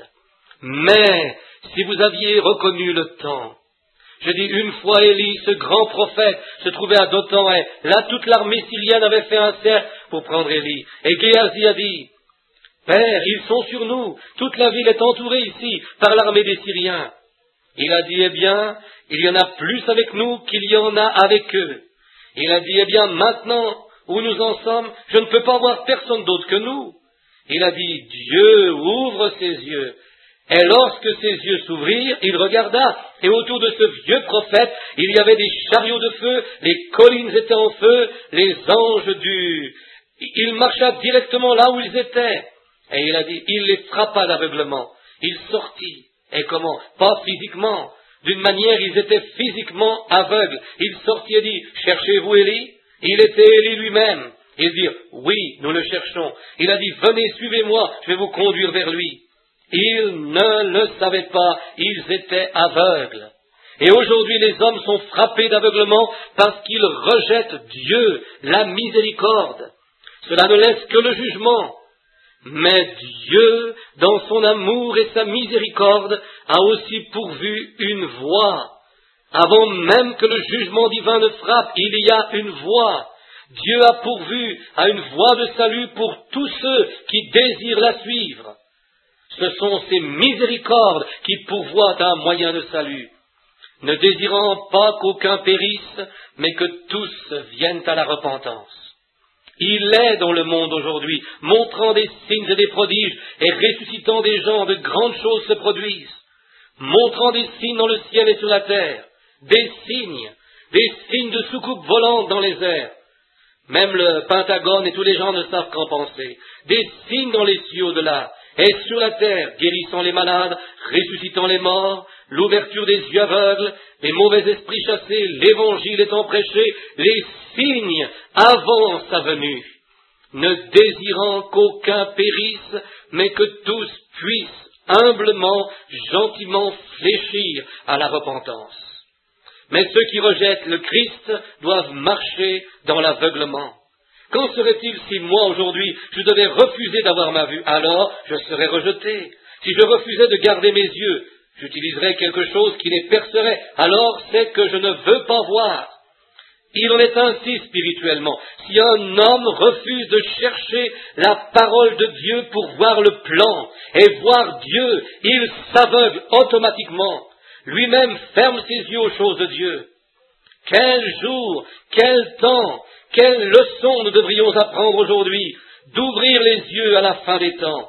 Mais, si vous aviez reconnu le temps, je dis, une fois Élie, ce grand prophète, se trouvait à Dothan, et là toute l'armée syrienne avait fait un cercle pour prendre Élie. Et Géasi a dit, Père, ils sont sur nous, toute la ville est entourée ici par l'armée des Syriens. Il a dit, eh bien, il y en a plus avec nous qu'il y en a avec eux. Il a dit, eh bien, maintenant où nous en sommes, je ne peux pas voir personne d'autre que nous. Il a dit, Dieu ouvre ses yeux. Et lorsque ses yeux s'ouvrirent, il regarda, et autour de ce vieux prophète, il y avait des chariots de feu, les collines étaient en feu, les anges du... Il marcha directement là où ils étaient. Et il a dit, il les frappa d'aveuglement. Il sortit. Et comment? Pas physiquement. D'une manière, ils étaient physiquement aveugles. Il sortit et dit, cherchez-vous Élie? Il était Élie lui-même. Ils dirent, oui, nous le cherchons. Il a dit, venez, suivez-moi, je vais vous conduire vers lui. Ils ne le savaient pas, ils étaient aveugles. Et aujourd'hui, les hommes sont frappés d'aveuglement parce qu'ils rejettent Dieu, la miséricorde. Cela ne laisse que le jugement. Mais Dieu, dans son amour et sa miséricorde, a aussi pourvu une voie. Avant même que le jugement divin ne frappe, il y a une voie. Dieu a pourvu à une voie de salut pour tous ceux qui désirent la suivre. Ce sont ces miséricordes qui pourvoient à un moyen de salut, ne désirant pas qu'aucun périsse, mais que tous viennent à la repentance. Il est dans le monde aujourd'hui, montrant des signes et des prodiges, et ressuscitant des gens, de grandes choses se produisent, montrant des signes dans le ciel et sur la terre, des signes, des signes de soucoupes volantes dans les airs. Même le Pentagone et tous les gens ne savent qu'en penser. Des signes dans les cieux au-delà, et sur la terre, guérissant les malades, ressuscitant les morts, l'ouverture des yeux aveugles, les mauvais esprits chassés, l'évangile étant prêché, les signes avancent sa venue, ne désirant qu'aucun périsse, mais que tous puissent humblement, gentiment fléchir à la repentance. Mais ceux qui rejettent le Christ doivent marcher dans l'aveuglement. Qu'en serait-il si moi, aujourd'hui, je devais refuser d'avoir ma vue? Alors, je serais rejeté. Si je refusais de garder mes yeux, j'utiliserais quelque chose qui les percerait. Alors, c'est que je ne veux pas voir. Il en est ainsi spirituellement. Si un homme refuse de chercher la parole de Dieu pour voir le plan et voir Dieu, il s'aveugle automatiquement. Lui-même ferme ses yeux aux choses de Dieu. Quel jour, quel temps, quelle leçon nous devrions apprendre aujourd'hui d'ouvrir les yeux à la fin des temps.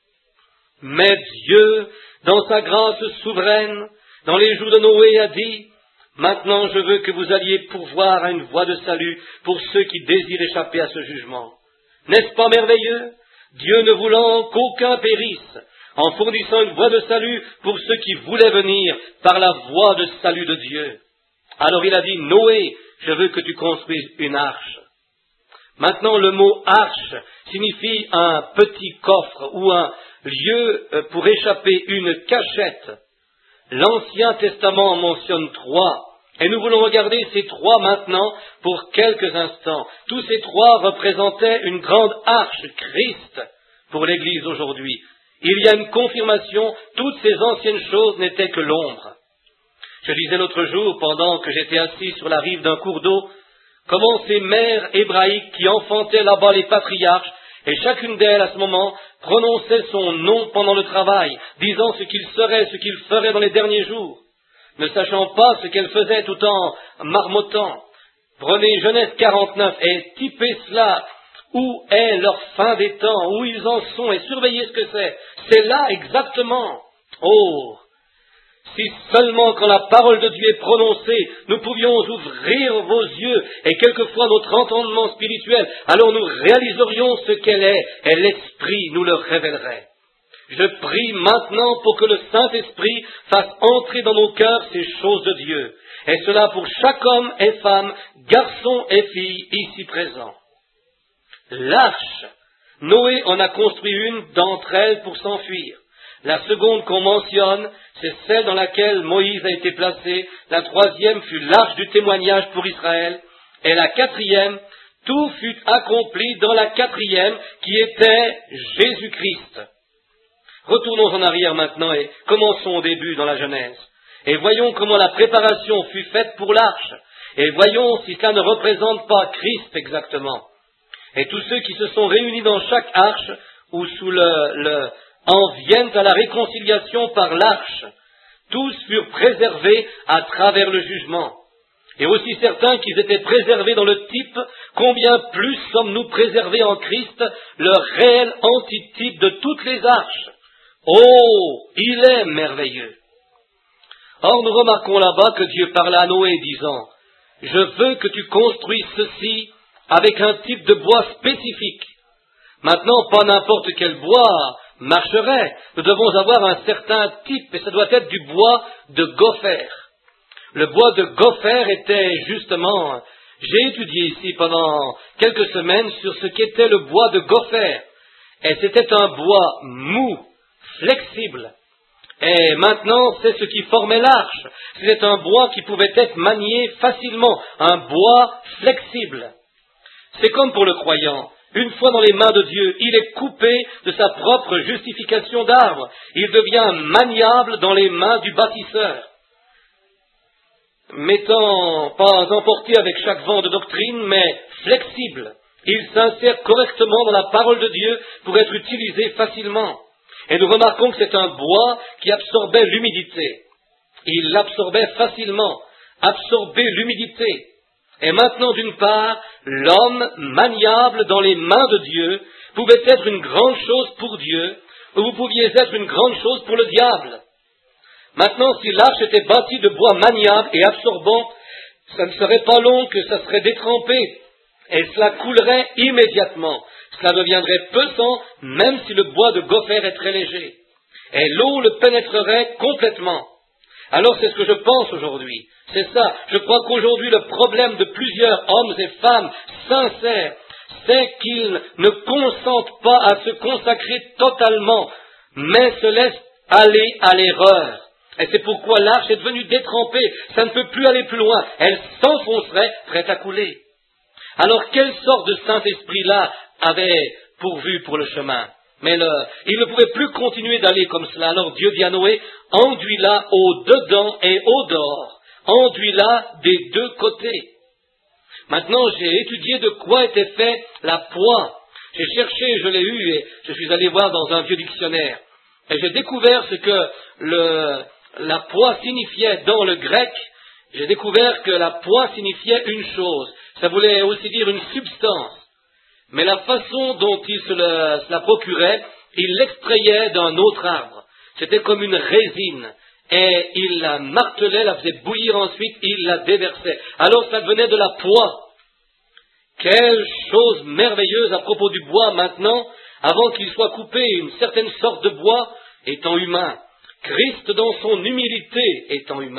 Mais Dieu, dans sa grâce souveraine, dans les jours de Noé, a dit, maintenant je veux que vous alliez pourvoir à une voie de salut pour ceux qui désirent échapper à ce jugement. N'est-ce pas merveilleux? Dieu ne voulant qu'aucun périsse, en fournissant une voie de salut pour ceux qui voulaient venir par la voie de salut de Dieu. Alors il a dit, Noé, je veux que tu construises une arche. Maintenant, le mot arche signifie un petit coffre ou un lieu pour échapper, une cachette. L'Ancien Testament en mentionne trois, et nous voulons regarder ces trois maintenant pour quelques instants. Tous ces trois représentaient une grande arche, Christ, pour l'Église aujourd'hui. Il y a une confirmation, toutes ces anciennes choses n'étaient que l'ombre. Je disais l'autre jour, pendant que j'étais assis sur la rive d'un cours d'eau, comment ces mères hébraïques qui enfantaient là-bas les patriarches, et chacune d'elles à ce moment prononçait son nom pendant le travail, disant ce qu'il serait, ce qu'il ferait dans les derniers jours, ne sachant pas ce qu'elles faisaient tout en marmottant. Prenez Genèse quarante-neuf et typez cela. Où est leur fin des temps, où ils en sont, et surveillez ce que c'est. C'est là exactement. Oh, si seulement quand la parole de Dieu est prononcée, nous pouvions ouvrir vos yeux et quelquefois notre entendement spirituel, alors nous réaliserions ce qu'elle est, et l'Esprit nous le révélerait. Je prie maintenant pour que le Saint-Esprit fasse entrer dans nos cœurs ces choses de Dieu, et cela pour chaque homme et femme, garçon et fille ici présents. L'arche, Noé en a construit une d'entre elles pour s'enfuir. La seconde qu'on mentionne, c'est celle dans laquelle Moïse a été placé. La troisième fut l'arche du témoignage pour Israël. Et la quatrième, tout fut accompli dans la quatrième qui était Jésus-Christ. Retournons en arrière maintenant et commençons au début dans la Genèse. Et voyons comment la préparation fut faite pour l'arche. Et voyons si cela ne représente pas Christ exactement. Et tous ceux qui se sont réunis dans chaque arche, ou sous le, le, en viennent à la réconciliation par l'arche, tous furent préservés à travers le jugement. Et aussi certains qu'ils étaient préservés dans le type, combien plus sommes-nous préservés en Christ, le réel antitype de toutes les arches. Oh, il est merveilleux. Or, nous remarquons là-bas que Dieu parla à Noé disant, « Je veux que tu construises ceci avec un type de bois spécifique. » Maintenant, pas n'importe quel bois marcherait. Nous devons avoir un certain type, et ça doit être du bois de gopher. Le bois de gopher était justement... J'ai étudié ici pendant quelques semaines sur ce qu'était le bois de gopher. Et c'était un bois mou, flexible. Et maintenant, c'est ce qui formait l'arche. C'était un bois qui pouvait être manié facilement, un bois flexible. C'est comme pour le croyant. Une fois dans les mains de Dieu, il est coupé de sa propre justification d'arbre. Il devient maniable dans les mains du bâtisseur. M'étant pas emporté avec chaque vent de doctrine, mais flexible. Il s'insère correctement dans la parole de Dieu pour être utilisé facilement. Et nous remarquons que c'est un bois qui absorbait l'humidité. Il l'absorbait facilement, absorbait l'humidité. Et maintenant, d'une part, l'homme maniable dans les mains de Dieu pouvait être une grande chose pour Dieu, ou vous pouviez être une grande chose pour le diable. Maintenant, si l'arche était bâtie de bois maniable et absorbant, ça ne serait pas long que ça serait détrempé, et cela coulerait immédiatement. Cela deviendrait pesant, même si le bois de gopher est très léger. Et l'eau le pénétrerait complètement. Alors c'est ce que je pense aujourd'hui. C'est ça. Je crois qu'aujourd'hui le problème de plusieurs hommes et femmes sincères, c'est qu'ils ne consentent pas à se consacrer totalement, mais se laissent aller à l'erreur. Et c'est pourquoi l'arche est devenue détrempée. Ça ne peut plus aller plus loin. Elle s'enfoncerait, prête à couler. Alors quelle sorte de Saint-Esprit-là avait pourvu pour le chemin? Mais le, il ne pouvait plus continuer d'aller comme cela. Alors Dieu dit à Noé, enduis-la au dedans et au dehors. Enduis-la des deux côtés. Maintenant, j'ai étudié de quoi était fait la poix. J'ai cherché, je l'ai eu, et je suis allé voir dans un vieux dictionnaire. Et j'ai découvert ce que le, la poix signifiait dans le grec. J'ai découvert que la poix signifiait une chose. Ça voulait aussi dire une substance. Mais la façon dont il se, le, se la procurait, il l'extrayait d'un autre arbre. C'était comme une résine. Et il la martelait, la faisait bouillir ensuite, il la déversait. Alors ça devenait de la poix. Quelle chose merveilleuse à propos du bois maintenant, avant qu'il soit coupé, une certaine sorte de bois étant humain. Christ dans son humilité étant humain.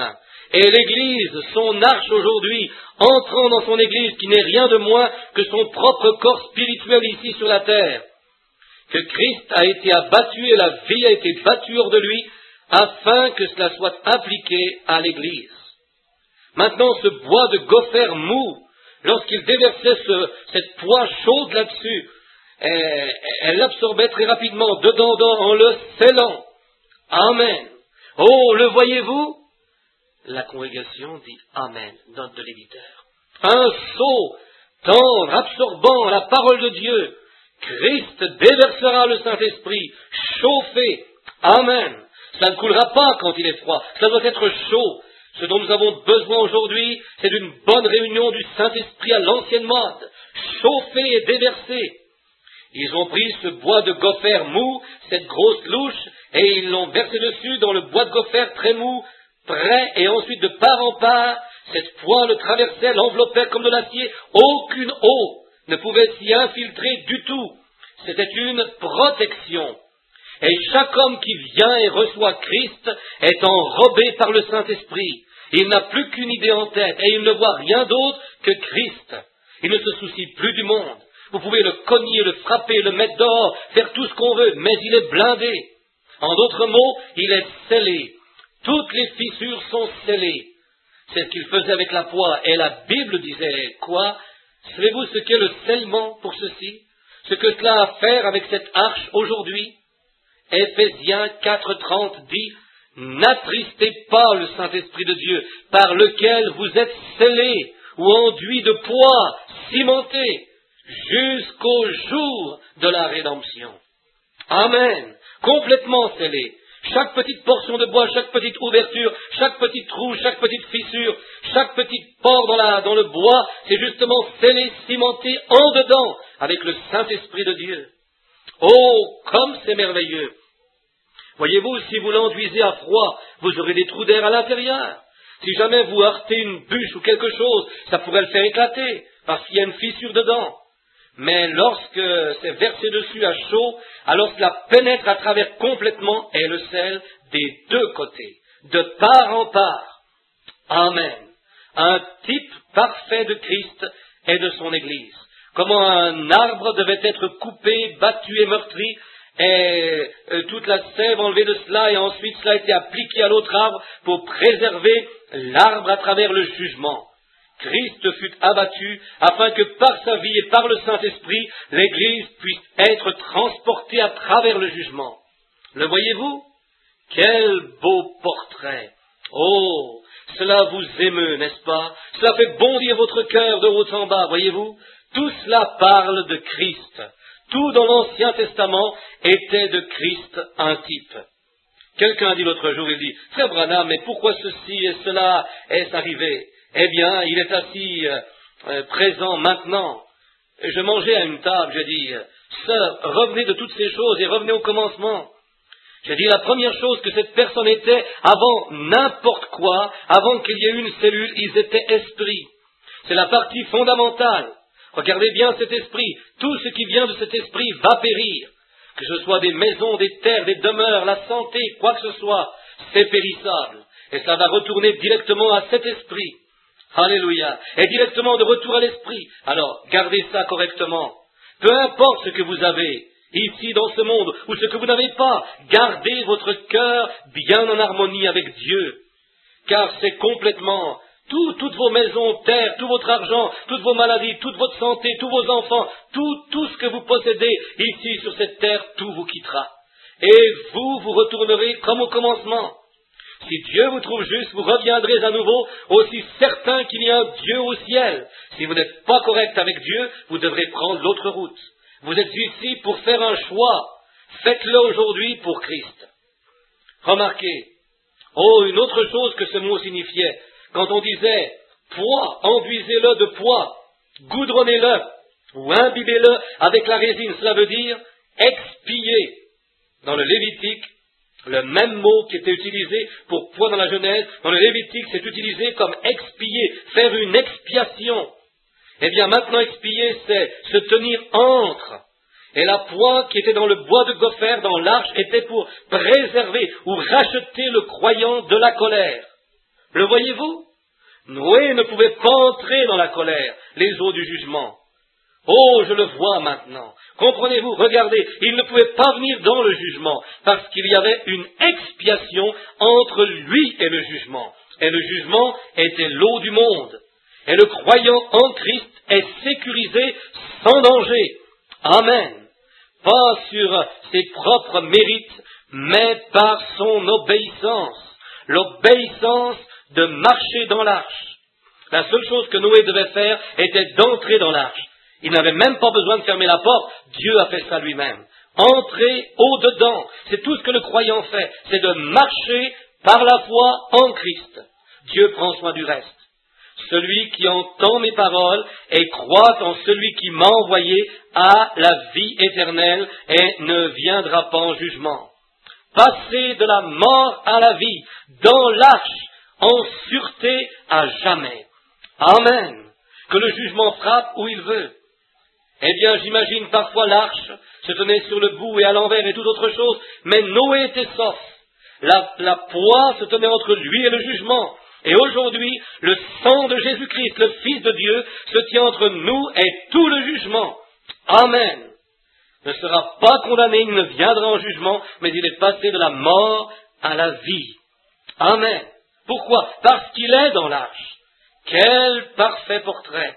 Et l'Église, son arche aujourd'hui, entrant dans son Église, qui n'est rien de moins que son propre corps spirituel ici sur la terre, que Christ a été abattu et la vie a été battue hors de lui, afin que cela soit appliqué à l'Église. Maintenant, ce bois de gopher mou, lorsqu'il déversait ce, cette poix chaude là-dessus, elle, elle l'absorbait très rapidement, dedans, en le scellant. Amen. Oh, le voyez-vous? La congrégation dit Amen, note de l'éditeur. Un seau tendre, absorbant la parole de Dieu. Christ déversera le Saint-Esprit, chauffé. Amen. Ça ne coulera pas quand il est froid. Ça doit être chaud. Ce dont nous avons besoin aujourd'hui, c'est d'une bonne réunion du Saint-Esprit à l'ancienne mode, chauffé et déversé. Ils ont pris ce bois de gopher mou, cette grosse louche, et ils l'ont versé dessus dans le bois de gopher très mou, prêt, et ensuite de part en part, cette poix le traversait, l'enveloppait comme de l'acier. Aucune eau ne pouvait s'y infiltrer du tout. C'était une protection. Et chaque homme qui vient et reçoit Christ est enrobé par le Saint-Esprit. Il n'a plus qu'une idée en tête et il ne voit rien d'autre que Christ. Il ne se soucie plus du monde. Vous pouvez le cogner, le frapper, le mettre dehors, faire tout ce qu'on veut, mais il est blindé. En d'autres mots, il est scellé. Toutes les fissures sont scellées. C'est ce qu'il faisait avec la poix. Et la Bible disait quoi? Savez-vous ce qu'est le scellement pour ceci? Ce que cela a à faire avec cette arche aujourd'hui? Éphésiens quatre trente dit « N'attristez pas le Saint-Esprit de Dieu, par lequel vous êtes scellés ou enduits de poids, cimentés, jusqu'au jour de la rédemption. » Amen. Complètement scellés. Chaque petite portion de bois, chaque petite ouverture, chaque petit trou, chaque petite fissure, chaque petite pore dans, la, dans le bois, c'est justement scellé, cimenté en dedans avec le Saint-Esprit de Dieu. Oh, comme c'est merveilleux! Voyez-vous, si vous l'enduisez à froid, vous aurez des trous d'air à l'intérieur. Si jamais vous heurtez une bûche ou quelque chose, ça pourrait le faire éclater, parce qu'il y a une fissure dedans. Mais lorsque c'est versé dessus à chaud, alors cela pénètre à travers complètement et le scelle des deux côtés, de part en part. Amen. Un type parfait de Christ et de son Église. Comment un arbre devait être coupé, battu et meurtri, et euh, toute la sève enlevée de cela, et ensuite cela a été appliqué à l'autre arbre pour préserver l'arbre à travers le jugement. Christ fut abattu afin que par sa vie et par le Saint-Esprit, l'Église puisse être transportée à travers le jugement. Le voyez-vous? Quel beau portrait! Oh, cela vous émeut, n'est-ce pas? Cela fait bondir votre cœur de haut en bas, voyez-vous? Tout cela parle de Christ. Tout dans l'Ancien Testament était de Christ un type. Quelqu'un dit l'autre jour, il dit, « Frère Branham, mais pourquoi ceci et cela est arrivé ?» Eh bien, il est assis euh, euh, présent maintenant. Et je mangeais à une table, j'ai dit, « Sœur, revenez de toutes ces choses et revenez au commencement. » J'ai dit, la première chose que cette personne était, avant n'importe quoi, avant qu'il y ait une cellule, ils étaient esprits. C'est la partie fondamentale. Regardez bien cet esprit. Tout ce qui vient de cet esprit va périr. Que ce soit des maisons, des terres, des demeures, la santé, quoi que ce soit, c'est périssable. Et ça va retourner directement à cet esprit. Alléluia. Et directement de retour à l'esprit. Alors, gardez ça correctement. Peu importe ce que vous avez ici dans ce monde, ou ce que vous n'avez pas, gardez votre cœur bien en harmonie avec Dieu. Car c'est complètement... Tout, toutes vos maisons, terres, tout votre argent, toutes vos maladies, toute votre santé, tous vos enfants, tout, tout ce que vous possédez ici sur cette terre, tout vous quittera. Et vous, vous retournerez comme au commencement. Si Dieu vous trouve juste, vous reviendrez à nouveau, aussi certain qu'il y a un Dieu au ciel. Si vous n'êtes pas correct avec Dieu, vous devrez prendre l'autre route. Vous êtes ici pour faire un choix. Faites-le aujourd'hui pour Christ. Remarquez, oh, une autre chose que ce mot signifiait, quand on disait « poids, enduisez-le de poids, goudronnez-le ou imbibez-le avec la résine », cela veut dire « expier ». Dans le Lévitique, le même mot qui était utilisé pour poids dans la Genèse, dans le Lévitique, c'est utilisé comme expier, faire une expiation. Eh bien, maintenant, expier, c'est se tenir entre. Et la poix qui était dans le bois de gopher, dans l'arche, était pour préserver ou racheter le croyant de la colère. Le voyez-vous? Noé ne pouvait pas entrer dans la colère, les eaux du jugement. Oh, je le vois maintenant. Comprenez-vous? Regardez, il ne pouvait pas venir dans le jugement, parce qu'il y avait une expiation entre lui et le jugement. Et le jugement était l'eau du monde. Et le croyant en Christ est sécurisé sans danger. Amen. Pas sur ses propres mérites, mais par son obéissance. L'obéissance de marcher dans l'arche. La seule chose que Noé devait faire était d'entrer dans l'arche. Il n'avait même pas besoin de fermer la porte. Dieu a fait ça lui-même. Entrer au-dedans. C'est tout ce que le croyant fait. C'est de marcher par la foi en Christ. Dieu prend soin du reste. Celui qui entend mes paroles et croit en celui qui m'a envoyé a la vie éternelle et ne viendra pas en jugement. Passer de la mort à la vie, dans l'arche, en sûreté à jamais. Amen. Que le jugement frappe où il veut. Eh bien, j'imagine parfois l'arche se tenait sur le bout et à l'envers et toute autre chose, mais Noé était sauf. La, la poix se tenait entre lui et le jugement. Et aujourd'hui, le sang de Jésus-Christ, le Fils de Dieu, se tient entre nous et tout le jugement. Amen. Ne sera pas condamné, il ne viendra en jugement, mais il est passé de la mort à la vie. Amen. Pourquoi? Parce qu'il est dans l'arche. Quel parfait portrait!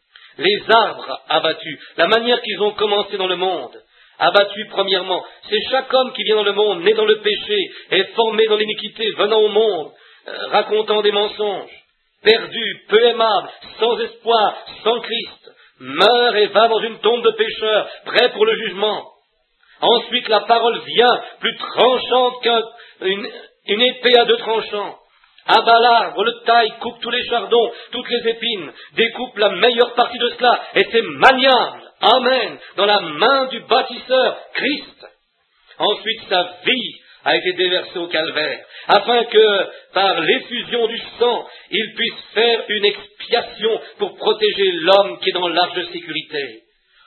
Les arbres abattus, la manière qu'ils ont commencé dans le monde. Abattus premièrement, c'est chaque homme qui vient dans le monde, né dans le péché, est formé dans l'iniquité, venant au monde, euh, racontant des mensonges, perdu, peu aimable, sans espoir, sans Christ, meurt et va dans une tombe de pécheurs, prêt pour le jugement. Ensuite, la parole vient, plus tranchante qu'une une épée à deux tranchants. Abat l'arbre, le taille, coupe tous les chardons, toutes les épines, découpe la meilleure partie de cela, et c'est maniable, amen, dans la main du bâtisseur, Christ. Ensuite, sa vie a été déversée au calvaire, afin que, par l'effusion du sang, il puisse faire une expiation pour protéger l'homme qui est dans l'arche de sécurité.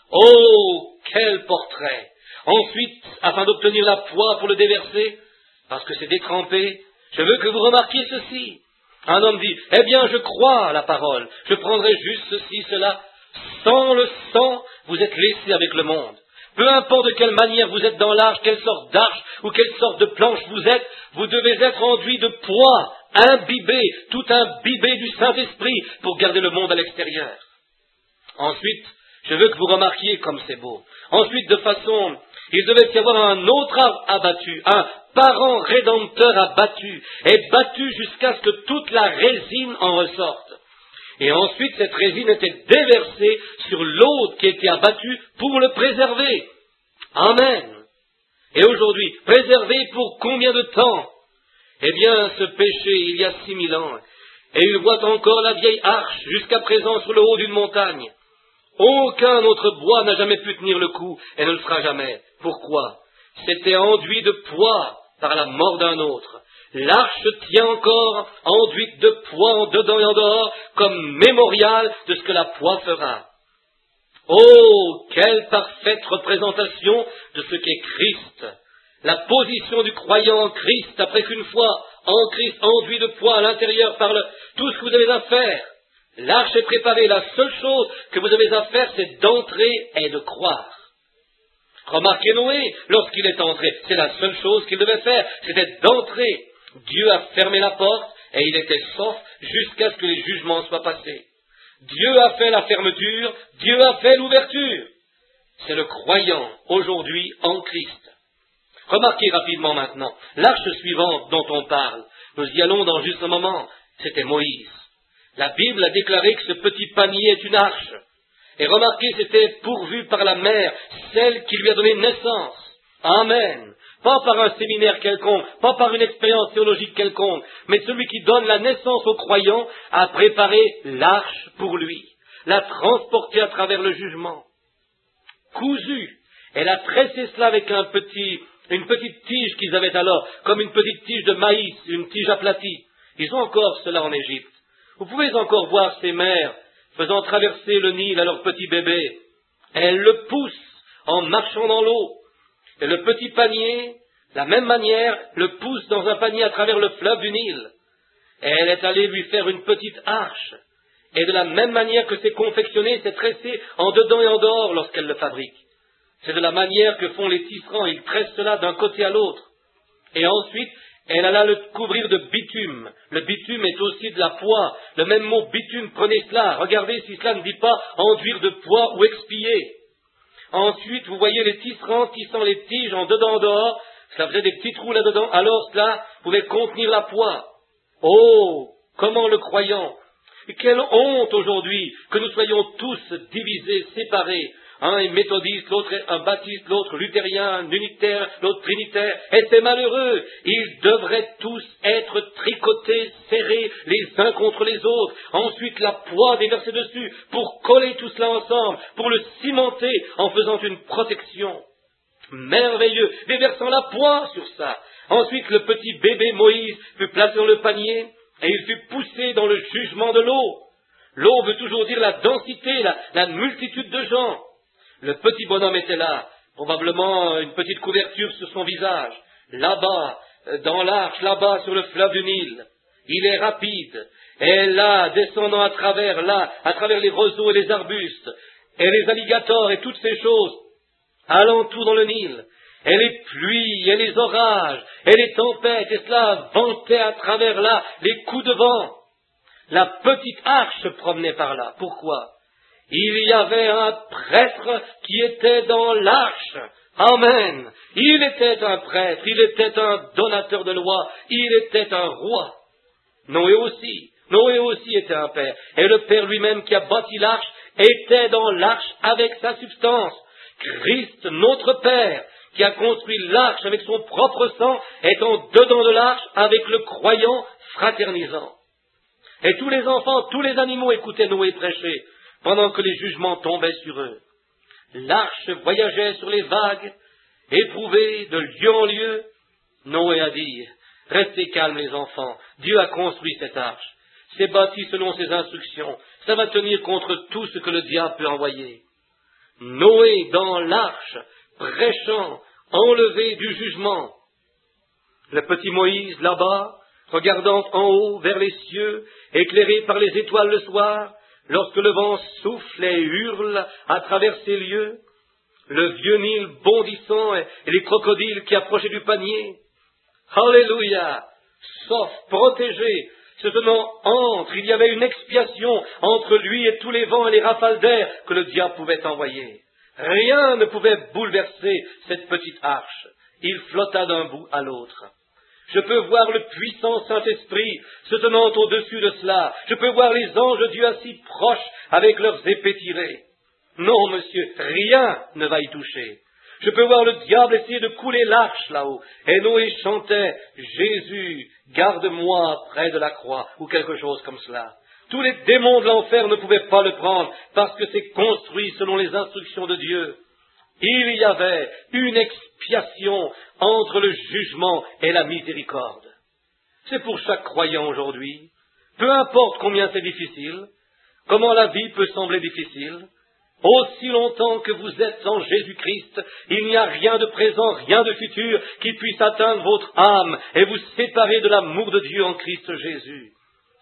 Oh, quel portrait! Ensuite, afin d'obtenir la poix pour le déverser, parce que c'est détrempé, je veux que vous remarquiez ceci. Un homme dit, eh bien, je crois à la parole, je prendrai juste ceci, cela. Sans le sang, vous êtes laissés avec le monde. Peu importe de quelle manière vous êtes dans l'arche, quelle sorte d'arche ou quelle sorte de planche vous êtes, vous devez être enduit de poids, imbibé, tout imbibé du Saint-Esprit pour garder le monde à l'extérieur. Ensuite, je veux que vous remarquiez comme c'est beau. Ensuite, de façon, il devait y avoir un autre arbre abattu, un parent rédempteur abattu, et battu jusqu'à ce que toute la résine en ressorte. Et ensuite, cette résine était déversée sur l'autre qui était abattu pour le préserver. Amen. Et aujourd'hui, préservé pour combien de temps? Eh bien, ce péché, il y a six mille ans, et il voit encore la vieille arche jusqu'à présent sur le haut d'une montagne. Aucun autre bois n'a jamais pu tenir le coup, et ne le fera jamais. Pourquoi? C'était enduit de poids par la mort d'un autre. L'arche tient encore, enduite de poids en dedans et en dehors, comme mémorial de ce que la poix fera. Oh, quelle parfaite représentation de ce qu'est Christ! La position du croyant en Christ, après qu'une fois en Christ enduit de poids à l'intérieur par le, tout ce que vous avez à faire. L'arche est préparée, la seule chose que vous avez à faire, c'est d'entrer et de croire. Remarquez Noé, lorsqu'il est entré, c'est la seule chose qu'il devait faire, c'était d'entrer. Dieu a fermé la porte et il était sauf jusqu'à ce que les jugements soient passés. Dieu a fait la fermeture, Dieu a fait l'ouverture. C'est le croyant aujourd'hui en Christ. Remarquez rapidement maintenant, l'arche suivante dont on parle, nous y allons dans juste un moment, c'était Moïse. La Bible a déclaré que ce petit panier est une arche. Et remarquez, c'était pourvu par la mère, celle qui lui a donné naissance. Amen. Pas par un séminaire quelconque, pas par une expérience théologique quelconque, mais celui qui donne la naissance aux croyants a préparé l'arche pour lui, l'a transporté à travers le jugement. Cousu, elle a tressé cela avec un petit, une petite tige qu'ils avaient alors, comme une petite tige de maïs, une tige aplatie. Ils ont encore cela en Égypte. Vous pouvez encore voir ces mères faisant traverser le Nil à leur petit bébé. Elles le poussent en marchant dans l'eau. Et le petit panier, de la même manière, le pousse dans un panier à travers le fleuve du Nil. Elle est allée lui faire une petite arche. Et de la même manière que c'est confectionné, c'est tressé en dedans et en dehors lorsqu'elle le fabrique. C'est de la manière que font les tisserands, ils tressent cela d'un côté à l'autre. Et ensuite, elle alla le couvrir de bitume. Le bitume est aussi de la poix. Le même mot bitume, prenez cela. Regardez si cela ne dit pas enduire de poix ou expier. Ensuite, vous voyez les tisserands tissant les tiges en dedans en dehors. Cela faisait des petits trous là-dedans. Alors cela pouvait contenir la poix. Oh, comment le croyant! Et quelle honte aujourd'hui que nous soyons tous divisés, séparés. Un est méthodiste, l'autre est un baptiste, l'autre luthérien, un unitaire, l'autre trinitaire. Et c'est malheureux. Ils devraient tous être tricotés, serrés les uns contre les autres. Ensuite, la poix déversée dessus pour coller tout cela ensemble, pour le cimenter en faisant une protection. Merveilleux, déversant la poix sur ça. Ensuite, le petit bébé Moïse fut placé dans le panier et il fut poussé dans le jugement de l'eau. L'eau veut toujours dire la densité, la, la multitude de gens. Le petit bonhomme était là, probablement une petite couverture sur son visage. Là-bas, dans l'arche, là-bas sur le fleuve du Nil. Il est rapide. Et là, descendant à travers, là, à travers les roseaux et les arbustes, et les alligators et toutes ces choses, allant tout dans le Nil. Et les pluies, et les orages, et les tempêtes, et cela ventait à travers là, les coups de vent. La petite arche se promenait par là. Pourquoi? Il y avait un prêtre qui était dans l'arche. Amen. Il était un prêtre, il était un donateur de loi, il était un roi. Noé aussi. Noé aussi était un père. Et le Père lui-même qui a bâti l'arche était dans l'arche avec sa substance. Christ, notre Père, qui a construit l'arche avec son propre sang, étant dedans de l'arche avec le croyant fraternisant. Et tous les enfants, tous les animaux écoutaient Noé prêcher, pendant que les jugements tombaient sur eux. L'arche voyageait sur les vagues, éprouvée de lieu en lieu. Noé a dit, restez calmes les enfants, Dieu a construit cette arche. C'est bâti selon ses instructions, ça va tenir contre tout ce que le diable peut envoyer. Noé dans l'arche, prêchant, enlevé du jugement. Le petit Moïse là-bas, regardant en haut vers les cieux, éclairé par les étoiles le soir, lorsque le vent souffle et hurle à travers ces lieux, le vieux Nil bondissant et les crocodiles qui approchaient du panier. Alléluia! Sauf, protégé, se tenant entre, il y avait une expiation entre lui et tous les vents et les rafales d'air que le diable pouvait envoyer. Rien ne pouvait bouleverser cette petite arche. Il flotta d'un bout à l'autre. Je peux voir le puissant Saint-Esprit se tenant au-dessus de cela. Je peux voir les anges de Dieu assis proches avec leurs épées tirées. Non, monsieur, rien ne va y toucher. Je peux voir le diable essayer de couler l'arche là-haut. Et Noé chantait « Jésus, garde-moi près de la croix » ou quelque chose comme cela. Tous les démons de l'enfer ne pouvaient pas le prendre parce que c'est construit selon les instructions de Dieu. Il y avait une expiation entre le jugement et la miséricorde. C'est pour chaque croyant aujourd'hui, peu importe combien c'est difficile, comment la vie peut sembler difficile, aussi longtemps que vous êtes en Jésus-Christ, il n'y a rien de présent, rien de futur qui puisse atteindre votre âme et vous séparer de l'amour de Dieu en Christ Jésus.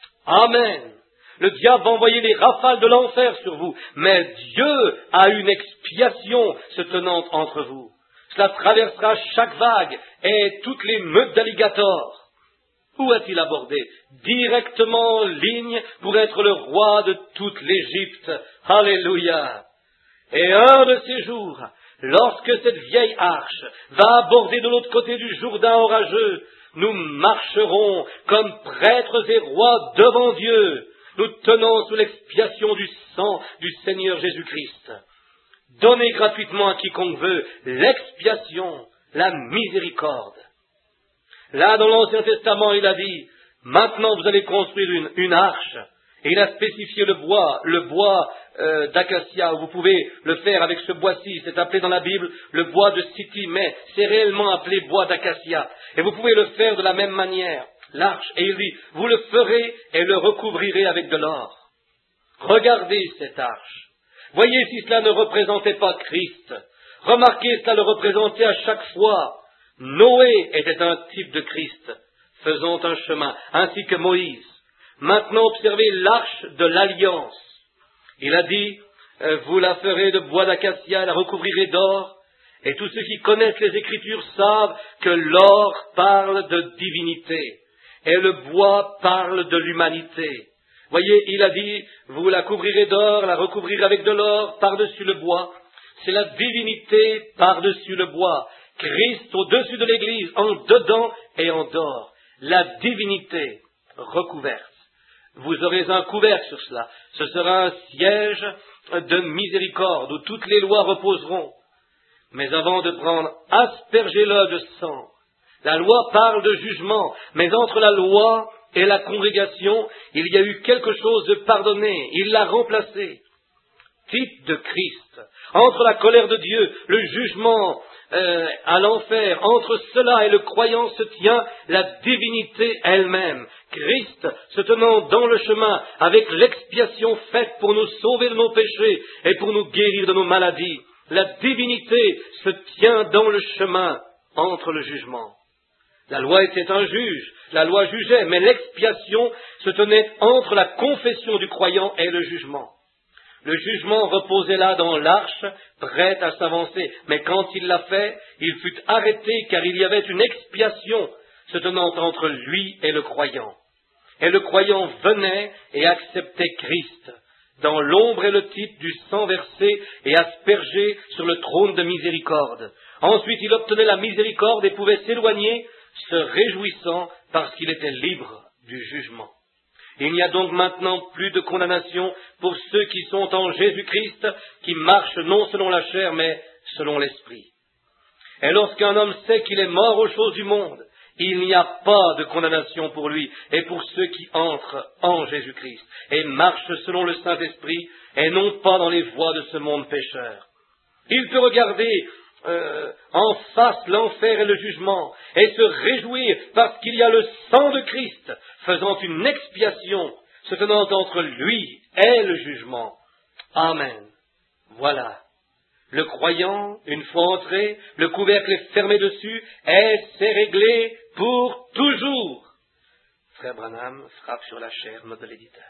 Amen. Le diable va envoyer les rafales de l'enfer sur vous, mais Dieu a une expiation se tenant entre vous. Cela traversera chaque vague et toutes les meutes d'alligators. Où a-t-il abordé? Directement en ligne pour être le roi de toute l'Égypte. Alléluia! Et un de ces jours, lorsque cette vieille arche va aborder de l'autre côté du Jourdain orageux, nous marcherons comme prêtres et rois devant Dieu, nous tenons sous l'expiation du sang du Seigneur Jésus-Christ. Donnez gratuitement à quiconque veut l'expiation, la miséricorde. Là, dans l'Ancien Testament, il a dit, maintenant vous allez construire une, une arche. Et il a spécifié le bois, le bois euh, d'acacia. Vous pouvez le faire avec ce bois-ci. C'est appelé dans la Bible le bois de Sittim, mais c'est réellement appelé bois d'acacia. Et vous pouvez le faire de la même manière. L'arche, et il dit, vous le ferez et le recouvrirez avec de l'or. Regardez cette arche. Voyez si cela ne représentait pas Christ. Remarquez, cela le représentait à chaque fois. Noé était un type de Christ. faisant un chemin, ainsi que Moïse. Maintenant observez l'arche de l'alliance. Il a dit, euh, vous la ferez de bois d'acacia, la recouvrirez d'or. Et tous ceux qui connaissent les Écritures savent que l'or parle de divinité et le bois parle de l'humanité. Voyez, il a dit, vous la couvrirez d'or, la recouvrirez avec de l'or par-dessus le bois. C'est la divinité par-dessus le bois. Christ au-dessus de l'Église, en dedans et en dehors. La divinité recouverte. Vous aurez un couvercle sur cela. Ce sera un siège de miséricorde où toutes les lois reposeront. Mais avant de prendre, aspergez-le de sang. La loi parle de jugement, mais entre la loi et la congrégation, il y a eu quelque chose de pardonné. Il l'a remplacé. Type de Christ. Entre la colère de Dieu, le jugement euh, à l'enfer, entre cela et le croyant se tient la divinité elle-même. Christ se tenant dans le chemin avec l'expiation faite pour nous sauver de nos péchés et pour nous guérir de nos maladies. La divinité se tient dans le chemin entre le jugement. La loi était un juge, la loi jugeait, mais l'expiation se tenait entre la confession du croyant et le jugement. Le jugement reposait là dans l'arche, prêt à s'avancer, mais quand il l'a fait, il fut arrêté car il y avait une expiation se tenant entre lui et le croyant. Et le croyant venait et acceptait Christ, dans l'ombre et le type du sang versé et aspergé sur le trône de miséricorde. Ensuite il obtenait la miséricorde et pouvait s'éloigner, se réjouissant parce qu'il était libre du jugement. Il n'y a donc maintenant plus de condamnation pour ceux qui sont en Jésus-Christ, qui marchent non selon la chair, mais selon l'Esprit. Et lorsqu'un homme sait qu'il est mort aux choses du monde, il n'y a pas de condamnation pour lui et pour ceux qui entrent en Jésus-Christ et marchent selon le Saint-Esprit et non pas dans les voies de ce monde pécheur. Il peut regarder euh, en face l'enfer et le jugement et se réjouir parce qu'il y a le sang de Christ faisant une expiation se tenant entre lui et le jugement. Amen. Voilà. Le croyant, une fois entré, le couvercle est fermé dessus et c'est réglé pour toujours. Frère Branham frappe sur la chair, note de l'éditeur.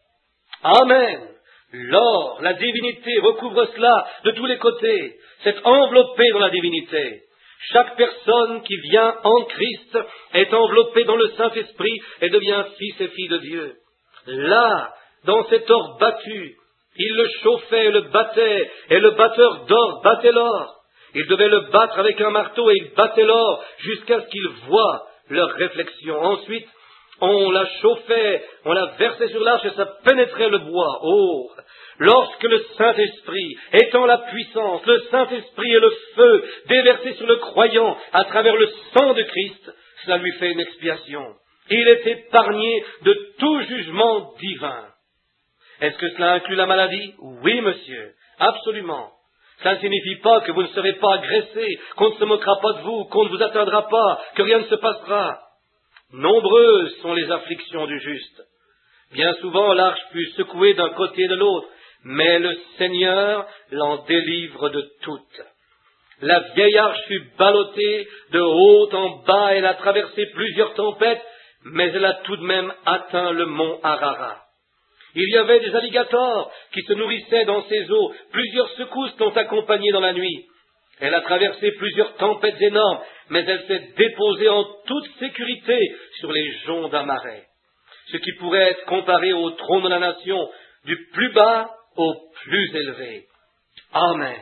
Amen. L'or, la divinité recouvre cela de tous les côtés. C'est enveloppé dans la divinité. Chaque personne qui vient en Christ est enveloppée dans le Saint-Esprit et devient fils et fille de Dieu. Là, dans cet or battu, il le chauffait et le battait, et le batteur d'or battait l'or. Il devait le battre avec un marteau et il battait l'or jusqu'à ce qu'il voie leur réflexion. Ensuite, on la chauffait, on la versait sur l'arche et ça pénétrait le bois. Oh! Lorsque le Saint-Esprit, étant la puissance, le Saint-Esprit et le feu déversés sur le croyant à travers le sang de Christ, cela lui fait une expiation. Il est épargné de tout jugement divin. Est-ce que cela inclut la maladie? Oui, monsieur, absolument. Cela ne signifie pas que vous ne serez pas agressé, qu'on ne se moquera pas de vous, qu'on ne vous atteindra pas, que rien ne se passera. Nombreuses sont les afflictions du juste. Bien souvent, l'arche fut secouée d'un côté et de l'autre, mais le Seigneur l'en délivre de toutes. La vieille arche fut ballottée de haut en bas, elle a traversé plusieurs tempêtes, mais elle a tout de même atteint le mont Ararat. Il y avait des alligators qui se nourrissaient dans ses eaux. Plusieurs secousses l'ont accompagnée dans la nuit. Elle a traversé plusieurs tempêtes énormes, mais elle s'est déposée en toute sécurité sur les joncs d'un marais. Ce qui pourrait être comparé au trône de la nation, du plus bas au plus élevé. Amen.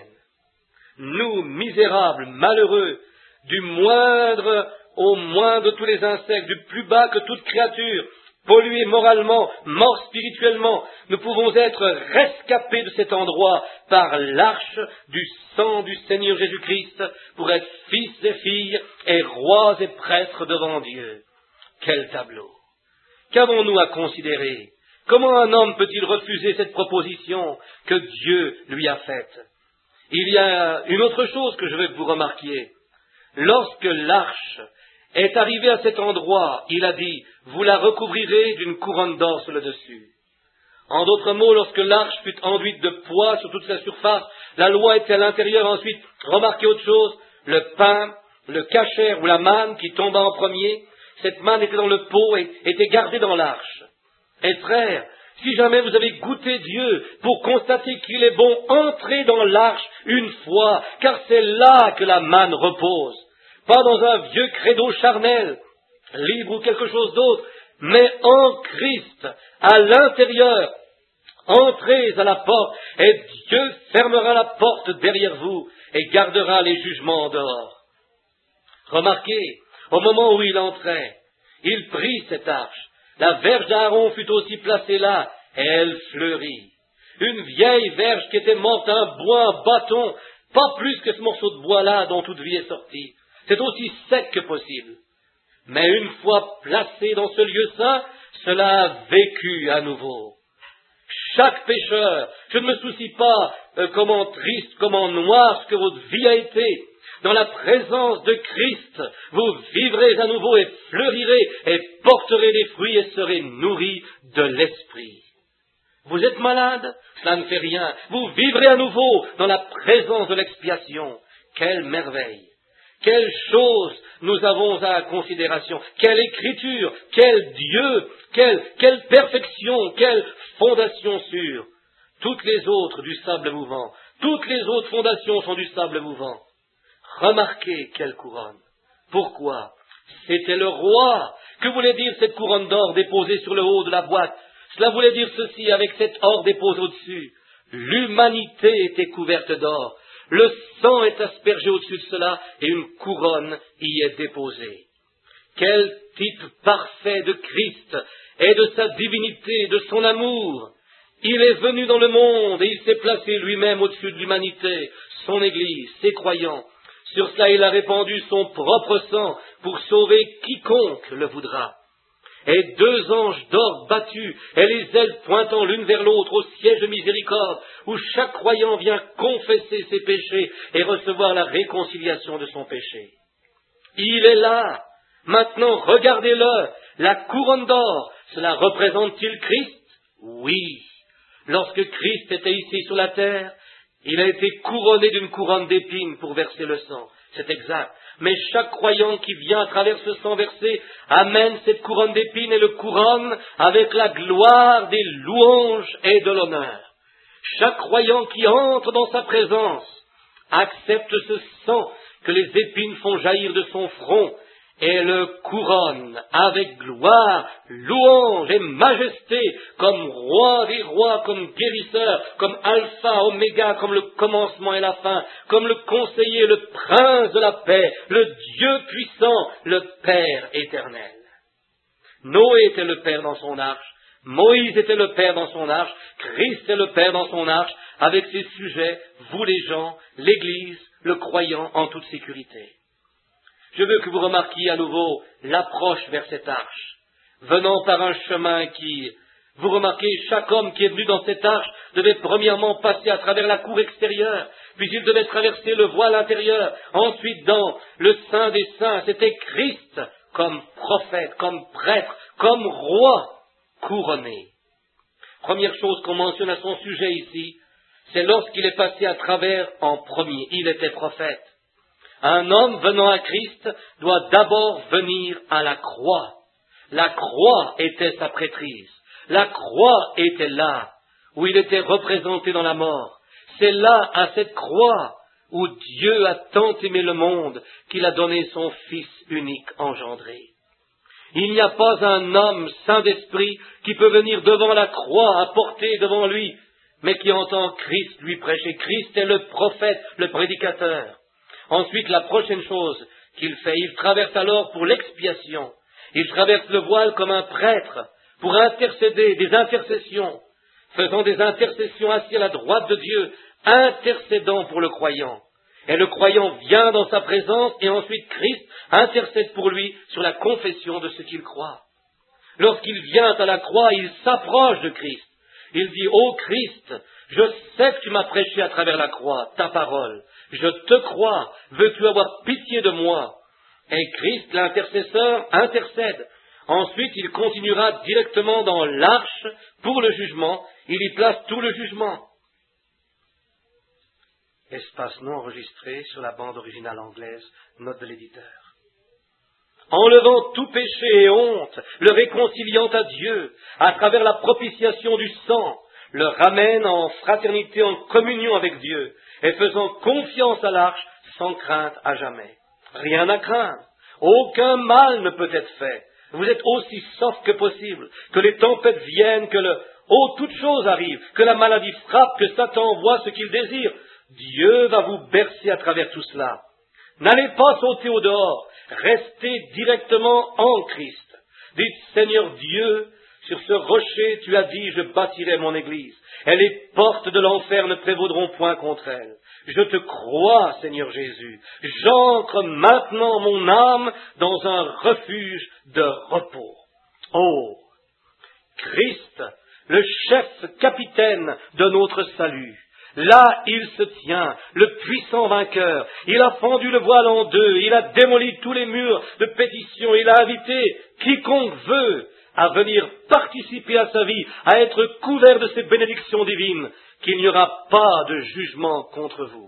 Nous, misérables, malheureux, du moindre au moindre de tous les insectes, du plus bas que toute créature, pollués moralement, morts spirituellement, nous pouvons être rescapés de cet endroit par l'arche du sang du Seigneur Jésus-Christ pour être fils et filles et rois et prêtres devant Dieu. Quel tableau! Qu'avons-nous à considérer? Comment un homme peut-il refuser cette proposition que Dieu lui a faite? Il y a une autre chose que je veux que vous remarquiez. Lorsque l'arche est arrivé à cet endroit, il a dit, vous la recouvrirez d'une couronne d'or sur le dessus. En d'autres mots, lorsque l'arche fut enduite de poids sur toute sa surface, la loi était à l'intérieur. Ensuite, remarquez autre chose, le pain, le cachère ou la manne qui tomba en premier, cette manne était dans le pot et était gardée dans l'arche. Et frères, si jamais vous avez goûté Dieu pour constater qu'il est bon, entrez dans l'arche une fois, car c'est là que la manne repose. Pas dans un vieux credo charnel, libre ou quelque chose d'autre, mais en Christ, à l'intérieur. Entrez à la porte, et Dieu fermera la porte derrière vous et gardera les jugements dehors. Remarquez, au moment où il entrait, il prit cette arche. La verge d'Aaron fut aussi placée là, et elle fleurit. Une vieille verge qui était morte, un bois, un bâton, pas plus que ce morceau de bois-là dont toute vie est sortie. C'est aussi sec que possible. Mais une fois placé dans ce lieu saint, cela a vécu à nouveau. Chaque pécheur, je ne me soucie pas euh, comment triste, comment noir ce que votre vie a été. Dans la présence de Christ, vous vivrez à nouveau et fleurirez et porterez des fruits et serez nourris de l'Esprit. Vous êtes malade? Cela ne fait rien. Vous vivrez à nouveau dans la présence de l'expiation. Quelle merveille! Quelle chose nous avons à considération, quelle écriture, quel Dieu, quelle, quelle perfection, quelle fondation sûre. Toutes les autres du sable mouvant, toutes les autres fondations sont du sable mouvant. Remarquez quelle couronne. Pourquoi? C'était le roi. Que voulait dire cette couronne d'or déposée sur le haut de la boîte? Cela voulait dire ceci avec cet or déposé au-dessus. L'humanité était couverte d'or. Le sang est aspergé au-dessus de cela et une couronne y est déposée. Quel type parfait de Christ et de sa divinité, de son amour. Il est venu dans le monde et il s'est placé lui-même au-dessus de l'humanité, son Église, ses croyants. Sur cela, il a répandu son propre sang pour sauver quiconque le voudra. Et deux anges d'or battus, et les ailes pointant l'une vers l'autre au siège de miséricorde, où chaque croyant vient confesser ses péchés et recevoir la réconciliation de son péché. Il est là. Maintenant, regardez-le. La couronne d'or, cela représente-t-il Christ? Oui. Lorsque Christ était ici sur la terre, il a été couronné d'une couronne d'épines pour verser le sang. C'est exact. Mais chaque croyant qui vient à travers ce sang versé amène cette couronne d'épines et le couronne avec la gloire des louanges et de l'honneur. Chaque croyant qui entre dans sa présence accepte ce sang que les épines font jaillir de son front et le couronne avec gloire, louange et majesté, comme roi des rois, comme guérisseur, comme alpha, oméga, comme le commencement et la fin, comme le conseiller, le prince de la paix, le Dieu puissant, le Père éternel. Noé était le Père dans son arche, Moïse était le Père dans son arche, Christ est le Père dans son arche, avec ses sujets, vous les gens, l'Église, le croyant en toute sécurité. Je veux que vous remarquiez à nouveau l'approche vers cette arche, venant par un chemin qui, vous remarquez, chaque homme qui est venu dans cette arche devait premièrement passer à travers la cour extérieure, puis il devait traverser le voile intérieur, ensuite dans le Saint des Saints, c'était Christ comme prophète, comme prêtre, comme roi couronné. Première chose qu'on mentionne à son sujet ici, c'est lorsqu'il est passé à travers en premier, il était prophète. Un homme venant à Christ doit d'abord venir à la croix. La croix était sa prêtrise. La croix était là où il était représenté dans la mort. C'est là, à cette croix, où Dieu a tant aimé le monde qu'il a donné son Fils unique engendré. Il n'y a pas un homme saint d'esprit qui peut venir devant la croix à porter devant lui, mais qui entend Christ lui prêcher. Christ est le prophète, le prédicateur. Ensuite, la prochaine chose qu'il fait, il traverse alors pour l'expiation. Il traverse le voile comme un prêtre pour intercéder, des intercessions, faisant des intercessions assis à la droite de Dieu, intercédant pour le croyant. Et le croyant vient dans sa présence et ensuite Christ intercède pour lui sur la confession de ce qu'il croit. Lorsqu'il vient à la croix, il s'approche de Christ. Il dit, ô Christ, je sais que tu m'as prêché à travers la croix, ta parole. Je te crois, veux-tu avoir pitié de moi? Et Christ, l'intercesseur, intercède. Ensuite, il continuera directement dans l'arche pour le jugement. Il y place tout le jugement. Espace non enregistré sur la bande originale anglaise, note de l'éditeur. enlevant tout péché et honte, le réconciliant à Dieu, à travers la propitiation du sang, le ramène en fraternité, en communion avec Dieu, et faisant confiance à l'arche, sans crainte à jamais. Rien à craindre. Aucun mal ne peut être fait. Vous êtes aussi soft que possible, que les tempêtes viennent, que le... Oh, toute chose arrive, que la maladie frappe, que Satan envoie ce qu'il désire. Dieu va vous bercer à travers tout cela. N'allez pas sauter au dehors, restez directement en Christ. Dites, Seigneur Dieu, sur ce rocher, tu as dit, je bâtirai mon église, et les portes de l'enfer ne prévaudront point contre elle. Je te crois, Seigneur Jésus. J'ancre maintenant mon âme dans un refuge de repos. Oh, Christ, le chef capitaine de notre salut. Là, il se tient, le puissant vainqueur. Il a fendu le voile en deux, il a démoli tous les murs de pétition, il a invité quiconque veut à venir participer à sa vie, à être couvert de ses bénédictions divines, qu'il n'y aura pas de jugement contre vous.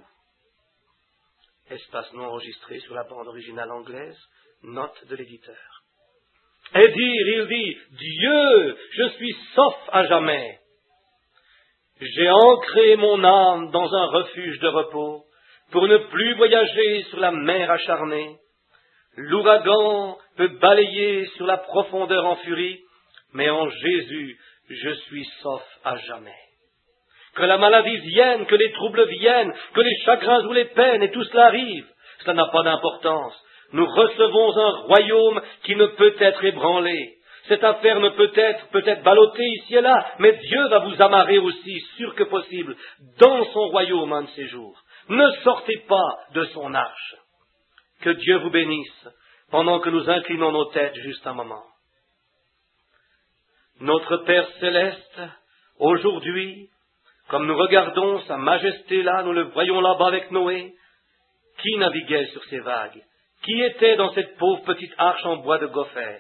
Espace non enregistré sur la bande originale anglaise, note de l'éditeur. Et dire, il dit, Dieu, je suis sauf à jamais. J'ai ancré mon âme dans un refuge de repos pour ne plus voyager sur la mer acharnée. L'ouragan peut balayer sur la profondeur en furie, mais en Jésus, je suis sauf à jamais. Que la maladie vienne, que les troubles viennent, que les chagrins ou les peines, et tout cela arrive, cela n'a pas d'importance. Nous recevons un royaume qui ne peut être ébranlé. Cette affaire ne peut être, peut-être ballottée ici et là, mais Dieu va vous amarrer aussi, sûr que possible, dans son royaume un de ces jours. Ne sortez pas de son arche. Que Dieu vous bénisse pendant que nous inclinons nos têtes juste un moment. Notre Père céleste, aujourd'hui, comme nous regardons sa majesté là, nous le voyons là-bas avec Noé, qui naviguait sur ces vagues? Qui était dans cette pauvre petite arche en bois de gopher?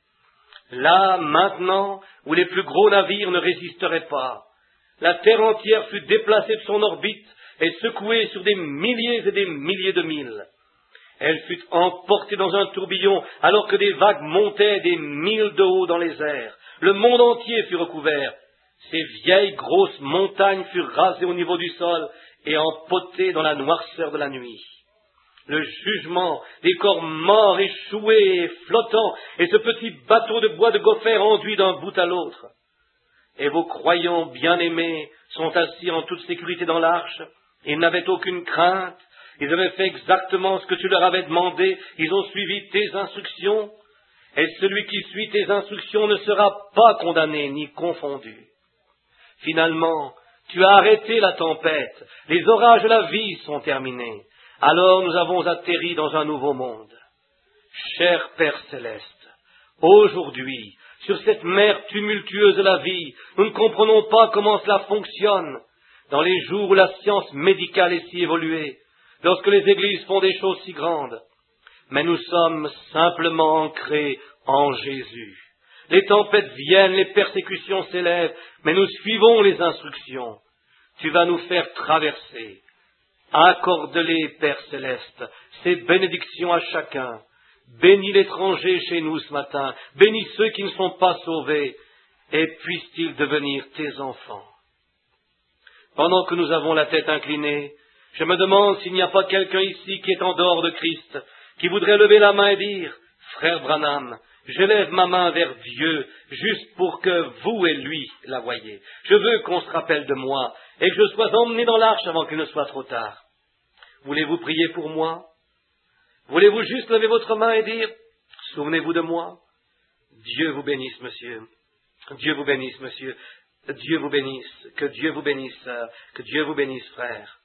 Là, maintenant, où les plus gros navires ne résisteraient pas, la terre entière fut déplacée de son orbite et secouée sur des milliers et des milliers de milles. Elle fut emportée dans un tourbillon alors que des vagues montaient des milles de haut dans les airs. Le monde entier fut recouvert. Ces vieilles grosses montagnes furent rasées au niveau du sol et empotées dans la noirceur de la nuit. Le jugement des corps morts, échoués et flottants, et ce petit bateau de bois de gopher enduit d'un bout à l'autre. Et vos croyants bien-aimés sont assis en toute sécurité dans l'arche. Ils n'avaient aucune crainte. Ils avaient fait exactement ce que tu leur avais demandé. Ils ont suivi tes instructions. Et celui qui suit tes instructions ne sera pas condamné ni confondu. Finalement, tu as arrêté la tempête. Les orages de la vie sont terminés. Alors nous avons atterri dans un nouveau monde. Cher Père céleste, aujourd'hui, sur cette mer tumultueuse de la vie, nous ne comprenons pas comment cela fonctionne. Dans les jours où la science médicale est si évoluée, lorsque les églises font des choses si grandes, mais nous sommes simplement ancrés en Jésus. Les tempêtes viennent, les persécutions s'élèvent, mais nous suivons les instructions. Tu vas nous faire traverser. Accorde-les, Père céleste, ces bénédictions à chacun. Bénis l'étranger chez nous ce matin. Bénis ceux qui ne sont pas sauvés. Et puissent-ils devenir tes enfants. Pendant que nous avons la tête inclinée, je me demande s'il n'y a pas quelqu'un ici qui est en dehors de Christ, qui voudrait lever la main et dire, « Frère Branham, je lève ma main vers Dieu, juste pour que vous et lui la voyez. Je veux qu'on se rappelle de moi, et que je sois emmené dans l'arche avant qu'il ne soit trop tard. Voulez-vous prier pour moi? Voulez-vous juste lever votre main et dire, « Souvenez-vous de moi ?» Dieu vous bénisse, monsieur. Dieu vous bénisse, monsieur. Dieu vous bénisse. Que Dieu vous bénisse, sœur. Que Dieu vous bénisse, frère.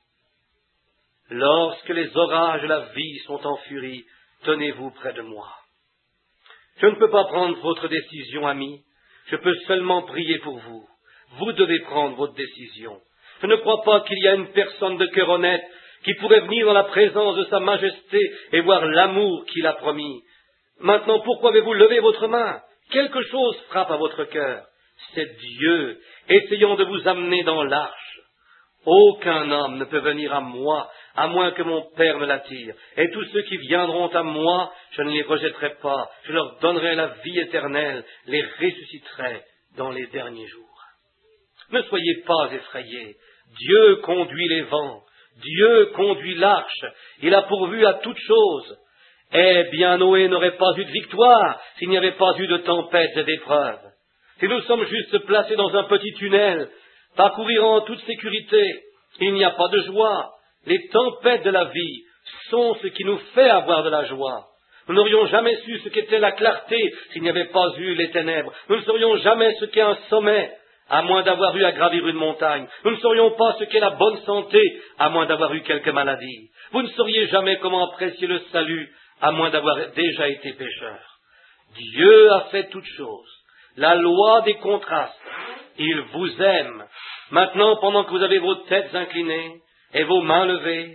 Lorsque les orages de la vie sont en furie, tenez-vous près de moi. Je ne peux pas prendre votre décision, ami. Je peux seulement prier pour vous. Vous devez prendre votre décision. Je ne crois pas qu'il y a une personne de cœur honnête qui pourrait venir dans la présence de sa majesté et voir l'amour qu'il a promis. Maintenant, pourquoi avez-vous levé votre main? Quelque chose frappe à votre cœur. C'est Dieu, essayant de vous amener dans l'arche. Aucun homme ne peut venir à moi à moins que mon Père ne l'attire. Et tous ceux qui viendront à moi, je ne les rejetterai pas. Je leur donnerai la vie éternelle, les ressusciterai dans les derniers jours. Ne soyez pas effrayés. Dieu conduit les vents. Dieu conduit l'arche. Il a pourvu à toutes choses. Eh bien, Noé n'aurait pas eu de victoire s'il n'y avait pas eu de tempêtes et d'épreuves. Si nous sommes juste placés dans un petit tunnel, parcourir en toute sécurité, il n'y a pas de joie. Les tempêtes de la vie sont ce qui nous fait avoir de la joie. Nous n'aurions jamais su ce qu'était la clarté s'il n'y avait pas eu les ténèbres. Nous ne saurions jamais ce qu'est un sommet, à moins d'avoir eu à gravir une montagne. Nous ne saurions pas ce qu'est la bonne santé, à moins d'avoir eu quelques maladies. Vous ne sauriez jamais comment apprécier le salut, à moins d'avoir déjà été pécheur. Dieu a fait toutes choses. La loi des contrastes. Il vous aime. Maintenant, pendant que vous avez vos têtes inclinées et vos mains levées,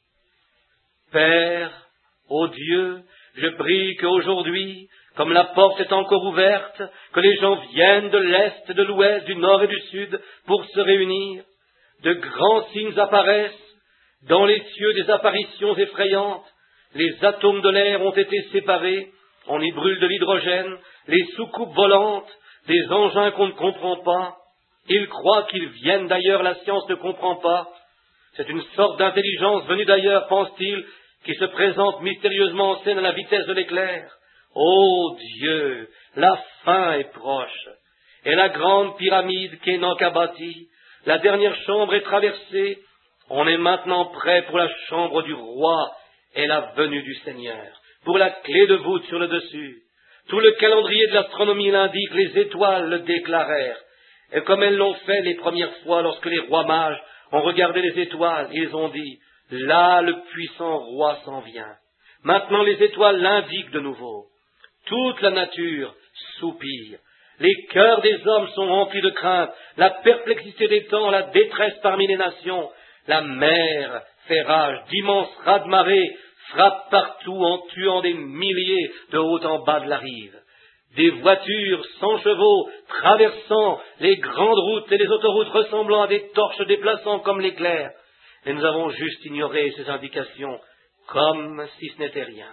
Père, ô Dieu, je prie qu'aujourd'hui, comme la porte est encore ouverte, que les gens viennent de l'Est, de l'Ouest, du Nord et du Sud pour se réunir, de grands signes apparaissent, dans les cieux des apparitions effrayantes, les atomes de l'air ont été séparés, on y brûle de l'hydrogène, les soucoupes volantes, des engins qu'on ne comprend pas. Ils croient qu'ils viennent d'ailleurs, la science ne comprend pas. C'est une sorte d'intelligence venue d'ailleurs, pense-t-il, qui se présente mystérieusement en scène à la vitesse de l'éclair. Ô Dieu, la fin est proche, et la grande pyramide qu'Enoch a bâtie, la dernière chambre est traversée, on est maintenant prêt pour la chambre du roi et la venue du Seigneur, pour la clé de voûte sur le dessus. Tout le calendrier de l'astronomie l'indique, les étoiles le déclarèrent. Et comme elles l'ont fait les premières fois lorsque les rois mages ont regardé les étoiles, ils ont dit, là le puissant roi s'en vient. Maintenant les étoiles l'indiquent de nouveau. Toute la nature soupire. Les cœurs des hommes sont remplis de crainte. La perplexité des temps, la détresse parmi les nations. La mer fait rage, d'immenses raz-de-marée frappent partout en tuant des milliers de haut en bas de la rive. Des voitures sans chevaux traversant les grandes routes et les autoroutes ressemblant à des torches déplaçant comme l'éclair. Et nous avons juste ignoré ces indications comme si ce n'était rien.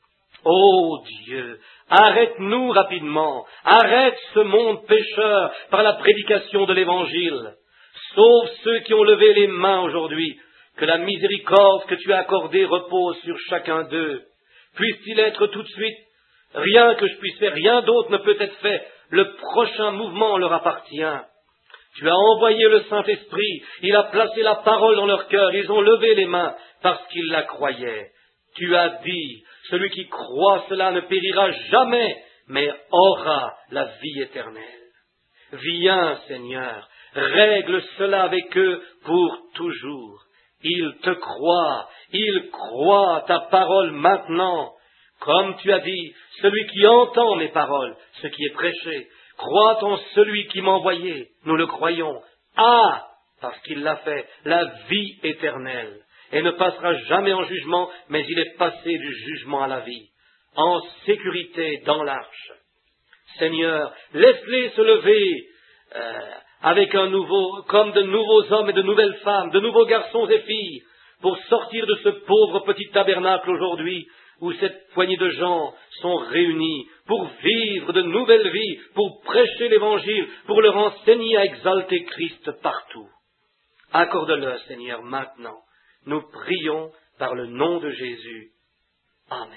Ô Dieu, arrête-nous rapidement, arrête ce monde pécheur par la prédication de l'Évangile. Sauve ceux qui ont levé les mains aujourd'hui, que la miséricorde que tu as accordée repose sur chacun d'eux. Puisse-t-il être tout de suite, rien que je puisse faire, rien d'autre ne peut être fait, le prochain mouvement leur appartient. Tu as envoyé le Saint-Esprit, il a placé la parole dans leur cœur, ils ont levé les mains parce qu'ils la croyaient. Tu as dit, celui qui croit cela ne périra jamais, mais aura la vie éternelle. Viens, Seigneur, règle cela avec eux pour toujours. Ils te croient, ils croient ta parole maintenant. Comme tu as dit, celui qui entend mes paroles, ce qui est prêché, croit en celui qui m'a envoyé, nous le croyons, a, parce qu'il l'a fait, la vie éternelle, et ne passera jamais en jugement, mais il est passé du jugement à la vie, en sécurité dans l'arche. Seigneur, laisse-les se lever euh, avec un nouveau, comme de nouveaux hommes et de nouvelles femmes, de nouveaux garçons et filles, pour sortir de ce pauvre petit tabernacle aujourd'hui, où cette poignée de gens sont réunis pour vivre de nouvelles vies, pour prêcher l'Évangile, pour leur enseigner à exalter Christ partout. Accorde-le, Seigneur, maintenant. Nous prions par le nom de Jésus. Amen.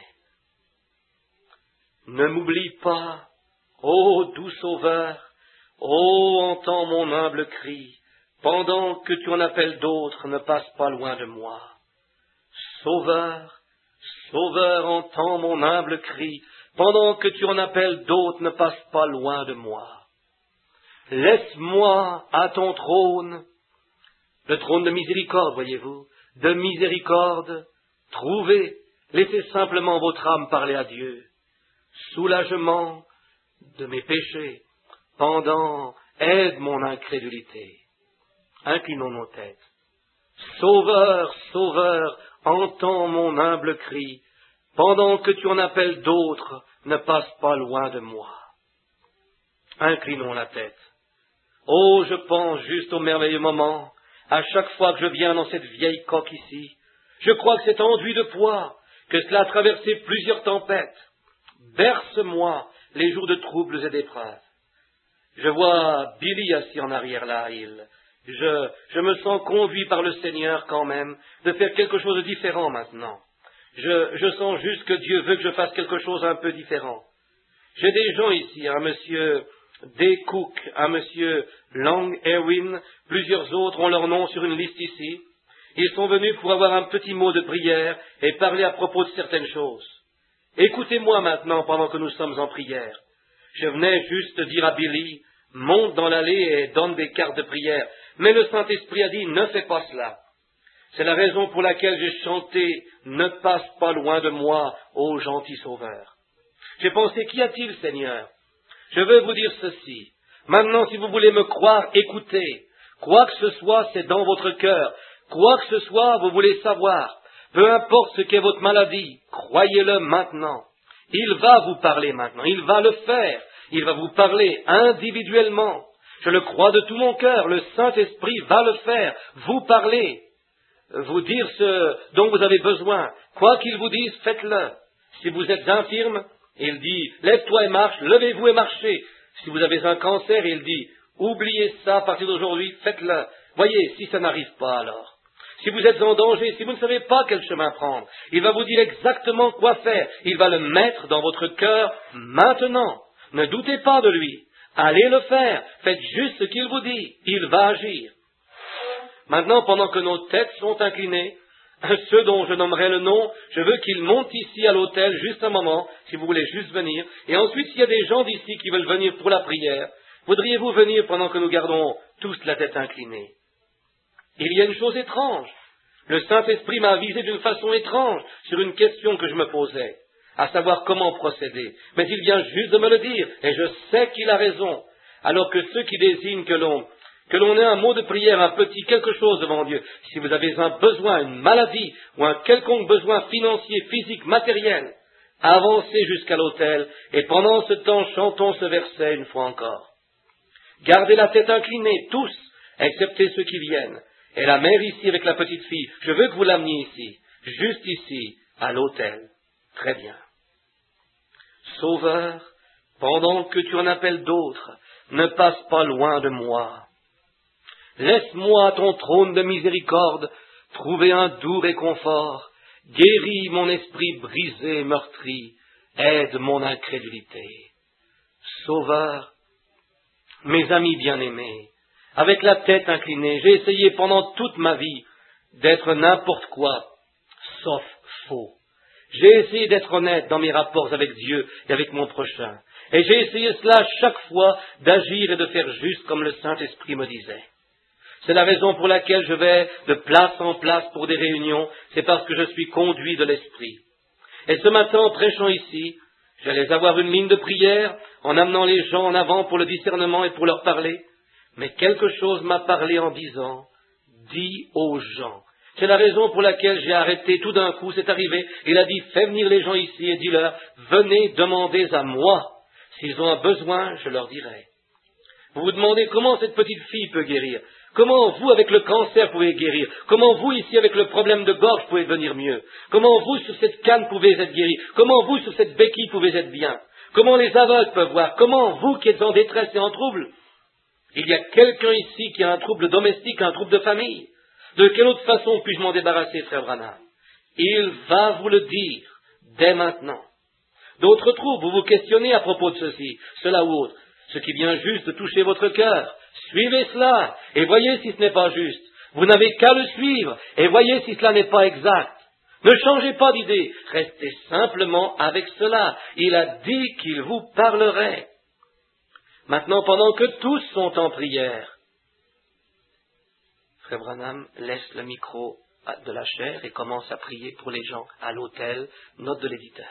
Ne m'oublie pas, ô doux Sauveur, ô entends mon humble cri, pendant que tu en appelles d'autres, ne passe pas loin de moi. Sauveur, Sauveur, entends mon humble cri, pendant que tu en appelles d'autres, ne passe pas loin de moi. Laisse-moi à ton trône, le trône de miséricorde, voyez-vous, de miséricorde, trouvez, laissez simplement votre âme parler à Dieu. Soulagement de mes péchés, pendant, aide mon incrédulité. Inclinons nos têtes. Sauveur, Sauveur, entends mon humble cri, pendant que tu en appelles d'autres, ne passe pas loin de moi. Inclinons la tête. Oh, je pense juste au merveilleux moment, à chaque fois que je viens dans cette vieille coque ici, Je crois que c'est enduit de poids, que cela a traversé plusieurs tempêtes. Berce-moi les jours de troubles et d'épreuves. Je vois Billy assis en arrière là, il. Je, je me sens conduit par le Seigneur quand même de faire quelque chose de différent maintenant. Je, je sens juste que Dieu veut que je fasse quelque chose un peu différent. J'ai des gens ici, un monsieur D. Cook, un monsieur Long Erwin, plusieurs autres ont leur nom sur une liste ici. Ils sont venus pour avoir un petit mot de prière et parler à propos de certaines choses. Écoutez-moi maintenant pendant que nous sommes en prière. Je venais juste dire à Billy, monte dans l'allée et donne des cartes de prière. Mais le Saint-Esprit a dit, ne fais pas cela. C'est la raison pour laquelle j'ai chanté, ne passe pas loin de moi, ô gentil Sauveur. J'ai pensé, qu'y a-t-il, Seigneur? Je veux vous dire ceci. Maintenant, si vous voulez me croire, écoutez. Quoi que ce soit, c'est dans votre cœur. Quoi que ce soit, vous voulez savoir. Peu importe ce qu'est votre maladie, croyez-le maintenant. Il va vous parler maintenant, il va le faire. Il va vous parler individuellement. Je le crois de tout mon cœur, le Saint-Esprit va le faire, vous parler, vous dire ce dont vous avez besoin. Quoi qu'il vous dise, faites-le. Si vous êtes infirme, il dit, lève-toi et marche, levez-vous et marchez. Si vous avez un cancer, il dit, oubliez ça à partir d'aujourd'hui, faites-le. Voyez, si ça n'arrive pas alors. Si vous êtes en danger, si vous ne savez pas quel chemin prendre, il va vous dire exactement quoi faire. Il va le mettre dans votre cœur maintenant. Ne doutez pas de lui. Allez le faire. Faites juste ce qu'il vous dit. Il va agir. Maintenant, pendant que nos têtes sont inclinées, ceux dont je nommerai le nom, je veux qu'ils montent ici à l'autel juste un moment, si vous voulez juste venir. Et ensuite, s'il y a des gens d'ici qui veulent venir pour la prière, voudriez-vous venir pendant que nous gardons tous la tête inclinée? Il y a une chose étrange. Le Saint-Esprit m'a avisé d'une façon étrange sur une question que je me posais, à savoir comment procéder. Mais il vient juste de me le dire, et je sais qu'il a raison. Alors que ceux qui désignent que l'on, que l'on ait un mot de prière, un petit quelque chose devant Dieu, si vous avez un besoin, une maladie, ou un quelconque besoin financier, physique, matériel, avancez jusqu'à l'autel, et pendant ce temps, chantons ce verset une fois encore. Gardez la tête inclinée, tous, excepté ceux qui viennent. Et la mère ici avec la petite fille, je veux que vous l'ameniez ici, juste ici, à l'autel. Très bien. Sauveur, pendant que tu en appelles d'autres, ne passe pas loin de moi. Laisse-moi à ton trône de miséricorde trouver un doux réconfort. Guéris mon esprit brisé et meurtri. Aide mon incrédulité. Sauveur, mes amis bien-aimés, avec la tête inclinée, j'ai essayé pendant toute ma vie d'être n'importe quoi, sauf faux. J'ai essayé d'être honnête dans mes rapports avec Dieu et avec mon prochain. Et j'ai essayé cela chaque fois d'agir et de faire juste comme le Saint-Esprit me disait. C'est la raison pour laquelle je vais de place en place pour des réunions, c'est parce que je suis conduit de l'Esprit. Et ce matin, en prêchant ici, j'allais avoir une ligne de prière en amenant les gens en avant pour le discernement et pour leur parler. Mais quelque chose m'a parlé en disant, dis aux gens. C'est la raison pour laquelle j'ai arrêté tout d'un coup, c'est arrivé. Il a dit, fais venir les gens ici et dis-leur, venez demander à moi. S'ils ont un besoin, je leur dirai. Vous vous demandez comment cette petite fille peut guérir. Comment vous, avec le cancer, pouvez guérir. Comment vous, ici, avec le problème de gorge, pouvez devenir mieux. Comment vous, sur cette canne, pouvez être guéri. Comment vous, sur cette béquille, pouvez être bien. Comment les aveugles peuvent voir. Comment vous, qui êtes en détresse et en trouble. Il y a quelqu'un ici qui a un trouble domestique, un trouble de famille. De quelle autre façon puis-je m'en débarrasser, frère Branham? Il va vous le dire, dès maintenant. D'autres troubles, vous vous questionnez à propos de ceci, cela ou autre. Ce qui vient juste de toucher votre cœur. Suivez cela, et voyez si ce n'est pas juste. Vous n'avez qu'à le suivre, et voyez si cela n'est pas exact. Ne changez pas d'idée, restez simplement avec cela. Il a dit qu'il vous parlerait. Maintenant, pendant que tous sont en prière, Frère Branham laisse le micro de la chaire et commence à prier pour les gens à l'autel, note de l'éditeur.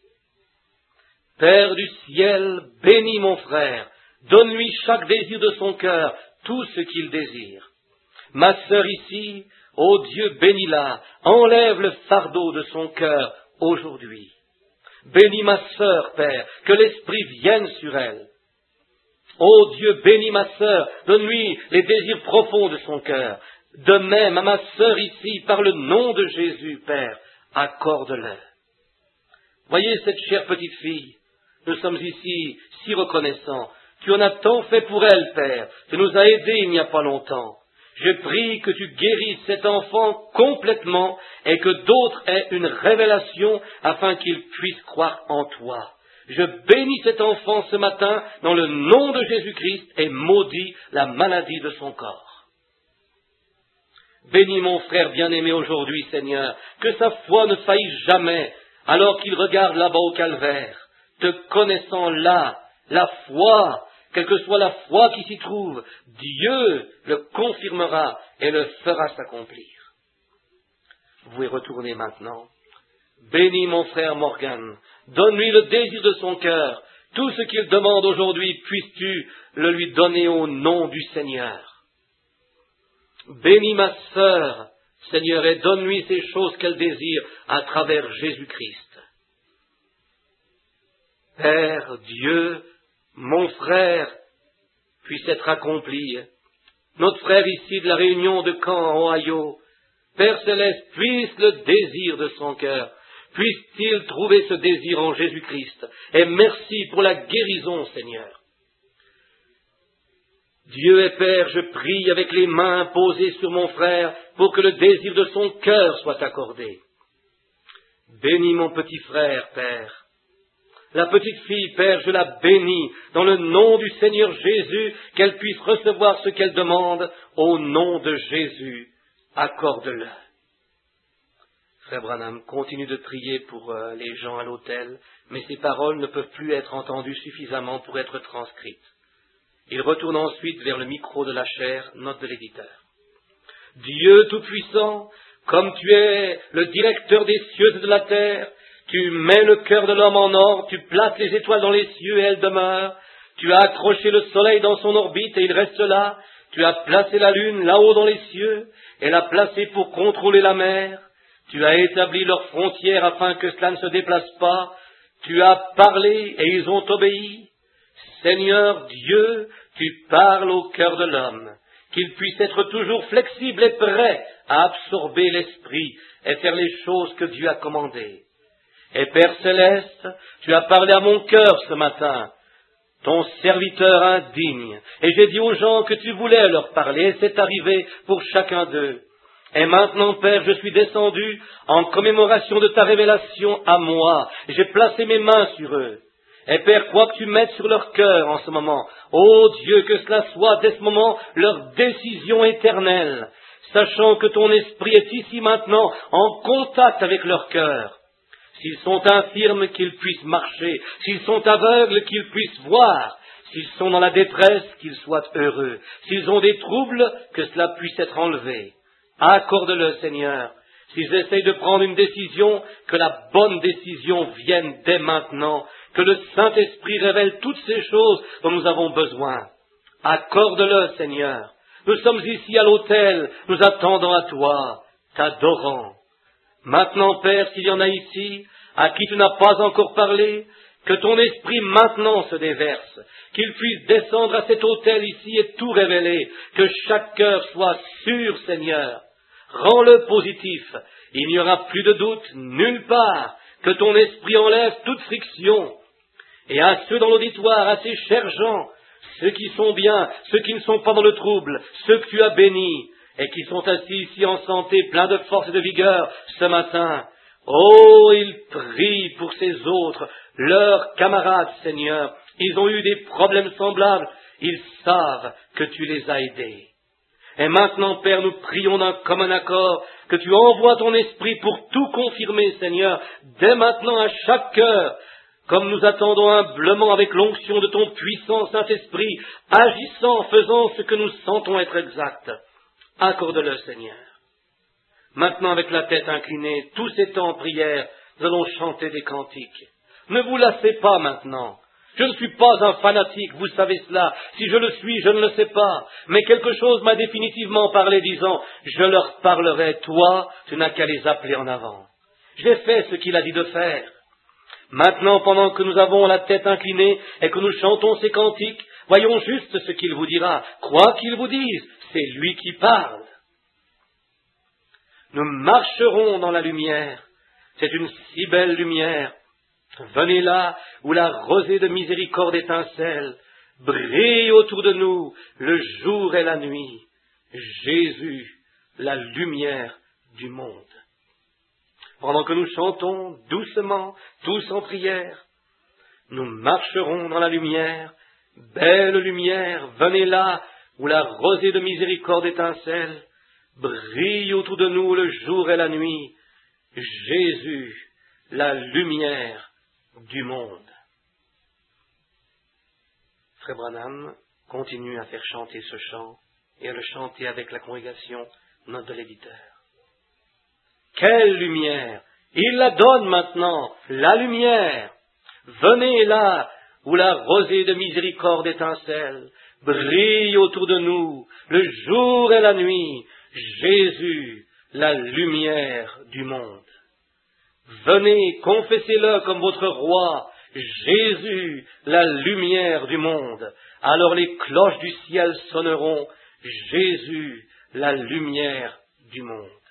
Père du ciel, bénis mon frère, donne-lui chaque désir de son cœur, tout ce qu'il désire. Ma sœur ici, ô Dieu, bénis-la, enlève le fardeau de son cœur aujourd'hui. Bénis ma sœur, Père, que l'Esprit vienne sur elle. Ô Dieu, bénis ma sœur, donne-lui les désirs profonds de son cœur. De même à ma sœur ici, par le nom de Jésus, Père, accorde-le. Voyez cette chère petite fille, nous sommes ici si reconnaissants. Tu en as tant fait pour elle, Père. Tu nous as aidés il n'y a pas longtemps. Je prie que tu guérisses cet enfant complètement et que d'autres aient une révélation afin qu'ils puissent croire en toi. Je bénis cet enfant ce matin dans le nom de Jésus-Christ et maudis la maladie de son corps. Bénis mon frère bien-aimé aujourd'hui, Seigneur, que sa foi ne faillisse jamais alors qu'il regarde là-bas au calvaire, te connaissant là, la foi, quelle que soit la foi qui s'y trouve, Dieu le confirmera et le fera s'accomplir. Vous pouvez retourner maintenant. Bénis mon frère Morgan, donne-lui le désir de son cœur. Tout ce qu'il demande aujourd'hui, puisses-tu le lui donner au nom du Seigneur. Bénis ma sœur, Seigneur, et donne-lui ces choses qu'elle désire à travers Jésus-Christ. Père, Dieu, mon frère puisse être accompli. Notre frère ici de la Réunion de Caen, en Ohio, Père Céleste, puisse le désir de son cœur, puisse-t-il trouver ce désir en Jésus-Christ. Et merci pour la guérison, Seigneur. Dieu et Père, je prie avec les mains posées sur mon frère pour que le désir de son cœur soit accordé. Bénis mon petit frère, Père. La petite fille, Père, je la bénis dans le nom du Seigneur Jésus, qu'elle puisse recevoir ce qu'elle demande au nom de Jésus. Accorde-le. Frère Branham, continue de prier pour euh, les gens à l'autel, mais ces paroles ne peuvent plus être entendues suffisamment pour être transcrites. Il retourne ensuite vers le micro de la chaire, note de l'éditeur. Dieu Tout-Puissant, comme tu es le directeur des cieux et de la terre, tu mets le cœur de l'homme en ordre, tu places les étoiles dans les cieux et elles demeurent, tu as accroché le soleil dans son orbite et il reste là, tu as placé la lune là-haut dans les cieux et l'as placée pour contrôler la mer, tu as établi leurs frontières afin que cela ne se déplace pas, tu as parlé et ils ont obéi. Seigneur Dieu, tu parles au cœur de l'homme, qu'il puisse être toujours flexible et prêt à absorber l'esprit et faire les choses que Dieu a commandées. Et Père Céleste, tu as parlé à mon cœur ce matin, ton serviteur indigne, et j'ai dit aux gens que tu voulais leur parler, et c'est arrivé pour chacun d'eux. Et maintenant, Père, je suis descendu en commémoration de ta révélation à moi, j'ai placé mes mains sur eux. Et Père, quoi que tu mettes sur leur cœur en ce moment, ô Dieu, que cela soit dès ce moment leur décision éternelle, sachant que ton esprit est ici maintenant en contact avec leur cœur. S'ils sont infirmes, qu'ils puissent marcher. S'ils sont aveugles, qu'ils puissent voir. S'ils sont dans la détresse, qu'ils soient heureux. S'ils ont des troubles, que cela puisse être enlevé. Accorde-le, Seigneur. S'ils essayent de prendre une décision, que la bonne décision vienne dès maintenant. Que le Saint-Esprit révèle toutes ces choses dont nous avons besoin. Accorde-le, Seigneur. Nous sommes ici à l'autel, nous attendons à toi, t'adorant. Maintenant, Père, s'il y en a ici, à qui tu n'as pas encore parlé, que ton esprit maintenant se déverse, qu'il puisse descendre à cet autel ici et tout révéler, que chaque cœur soit sûr, Seigneur. Rends-le positif, il n'y aura plus de doute nulle part, que ton esprit enlève toute friction. Et à ceux dans l'auditoire, à ces chers gens, ceux qui sont bien, ceux qui ne sont pas dans le trouble, ceux que tu as bénis, et qui sont assis ici en santé, pleins de force et de vigueur ce matin. Oh, ils prient pour ces autres, leurs camarades, Seigneur. Ils ont eu des problèmes semblables. Ils savent que tu les as aidés. Et maintenant, Père, nous prions d'un commun accord que tu envoies ton esprit pour tout confirmer, Seigneur, dès maintenant à chaque cœur, comme nous attendons humblement avec l'onction de ton puissant Saint-Esprit, agissant, faisant ce que nous sentons être exact. Accorde-le, Seigneur. Maintenant, avec la tête inclinée, tous ces temps en prière, nous allons chanter des cantiques. Ne vous lassez pas maintenant. Je ne suis pas un fanatique, vous savez cela. Si je le suis, je ne le sais pas. Mais quelque chose m'a définitivement parlé, disant, je leur parlerai, toi, tu n'as qu'à les appeler en avant. J'ai fait ce qu'il a dit de faire. Maintenant, pendant que nous avons la tête inclinée et que nous chantons ces cantiques, voyons juste ce qu'il vous dira. Quoi qu'il vous dise, c'est lui qui parle. Nous marcherons dans la lumière. C'est une si belle lumière. Venez là où la rosée de miséricorde étincelle. Brille autour de nous le jour et la nuit. Jésus, la lumière du monde. Pendant que nous chantons doucement, tous en prière, nous marcherons dans la lumière. Belle lumière, venez là où la rosée de miséricorde étincelle. Brille autour de nous le jour et la nuit. Jésus, la lumière du monde. Frère Branham continue à faire chanter ce chant et à le chanter avec la congrégation, note de l'éditeur. Quelle lumière! Il la donne maintenant, la lumière! Venez là où la rosée de miséricorde étincelle. Brille autour de nous le jour et la nuit. Jésus, la lumière du monde. Venez, confessez-le comme votre roi, Jésus, la lumière du monde. Alors les cloches du ciel sonneront, Jésus, la lumière du monde.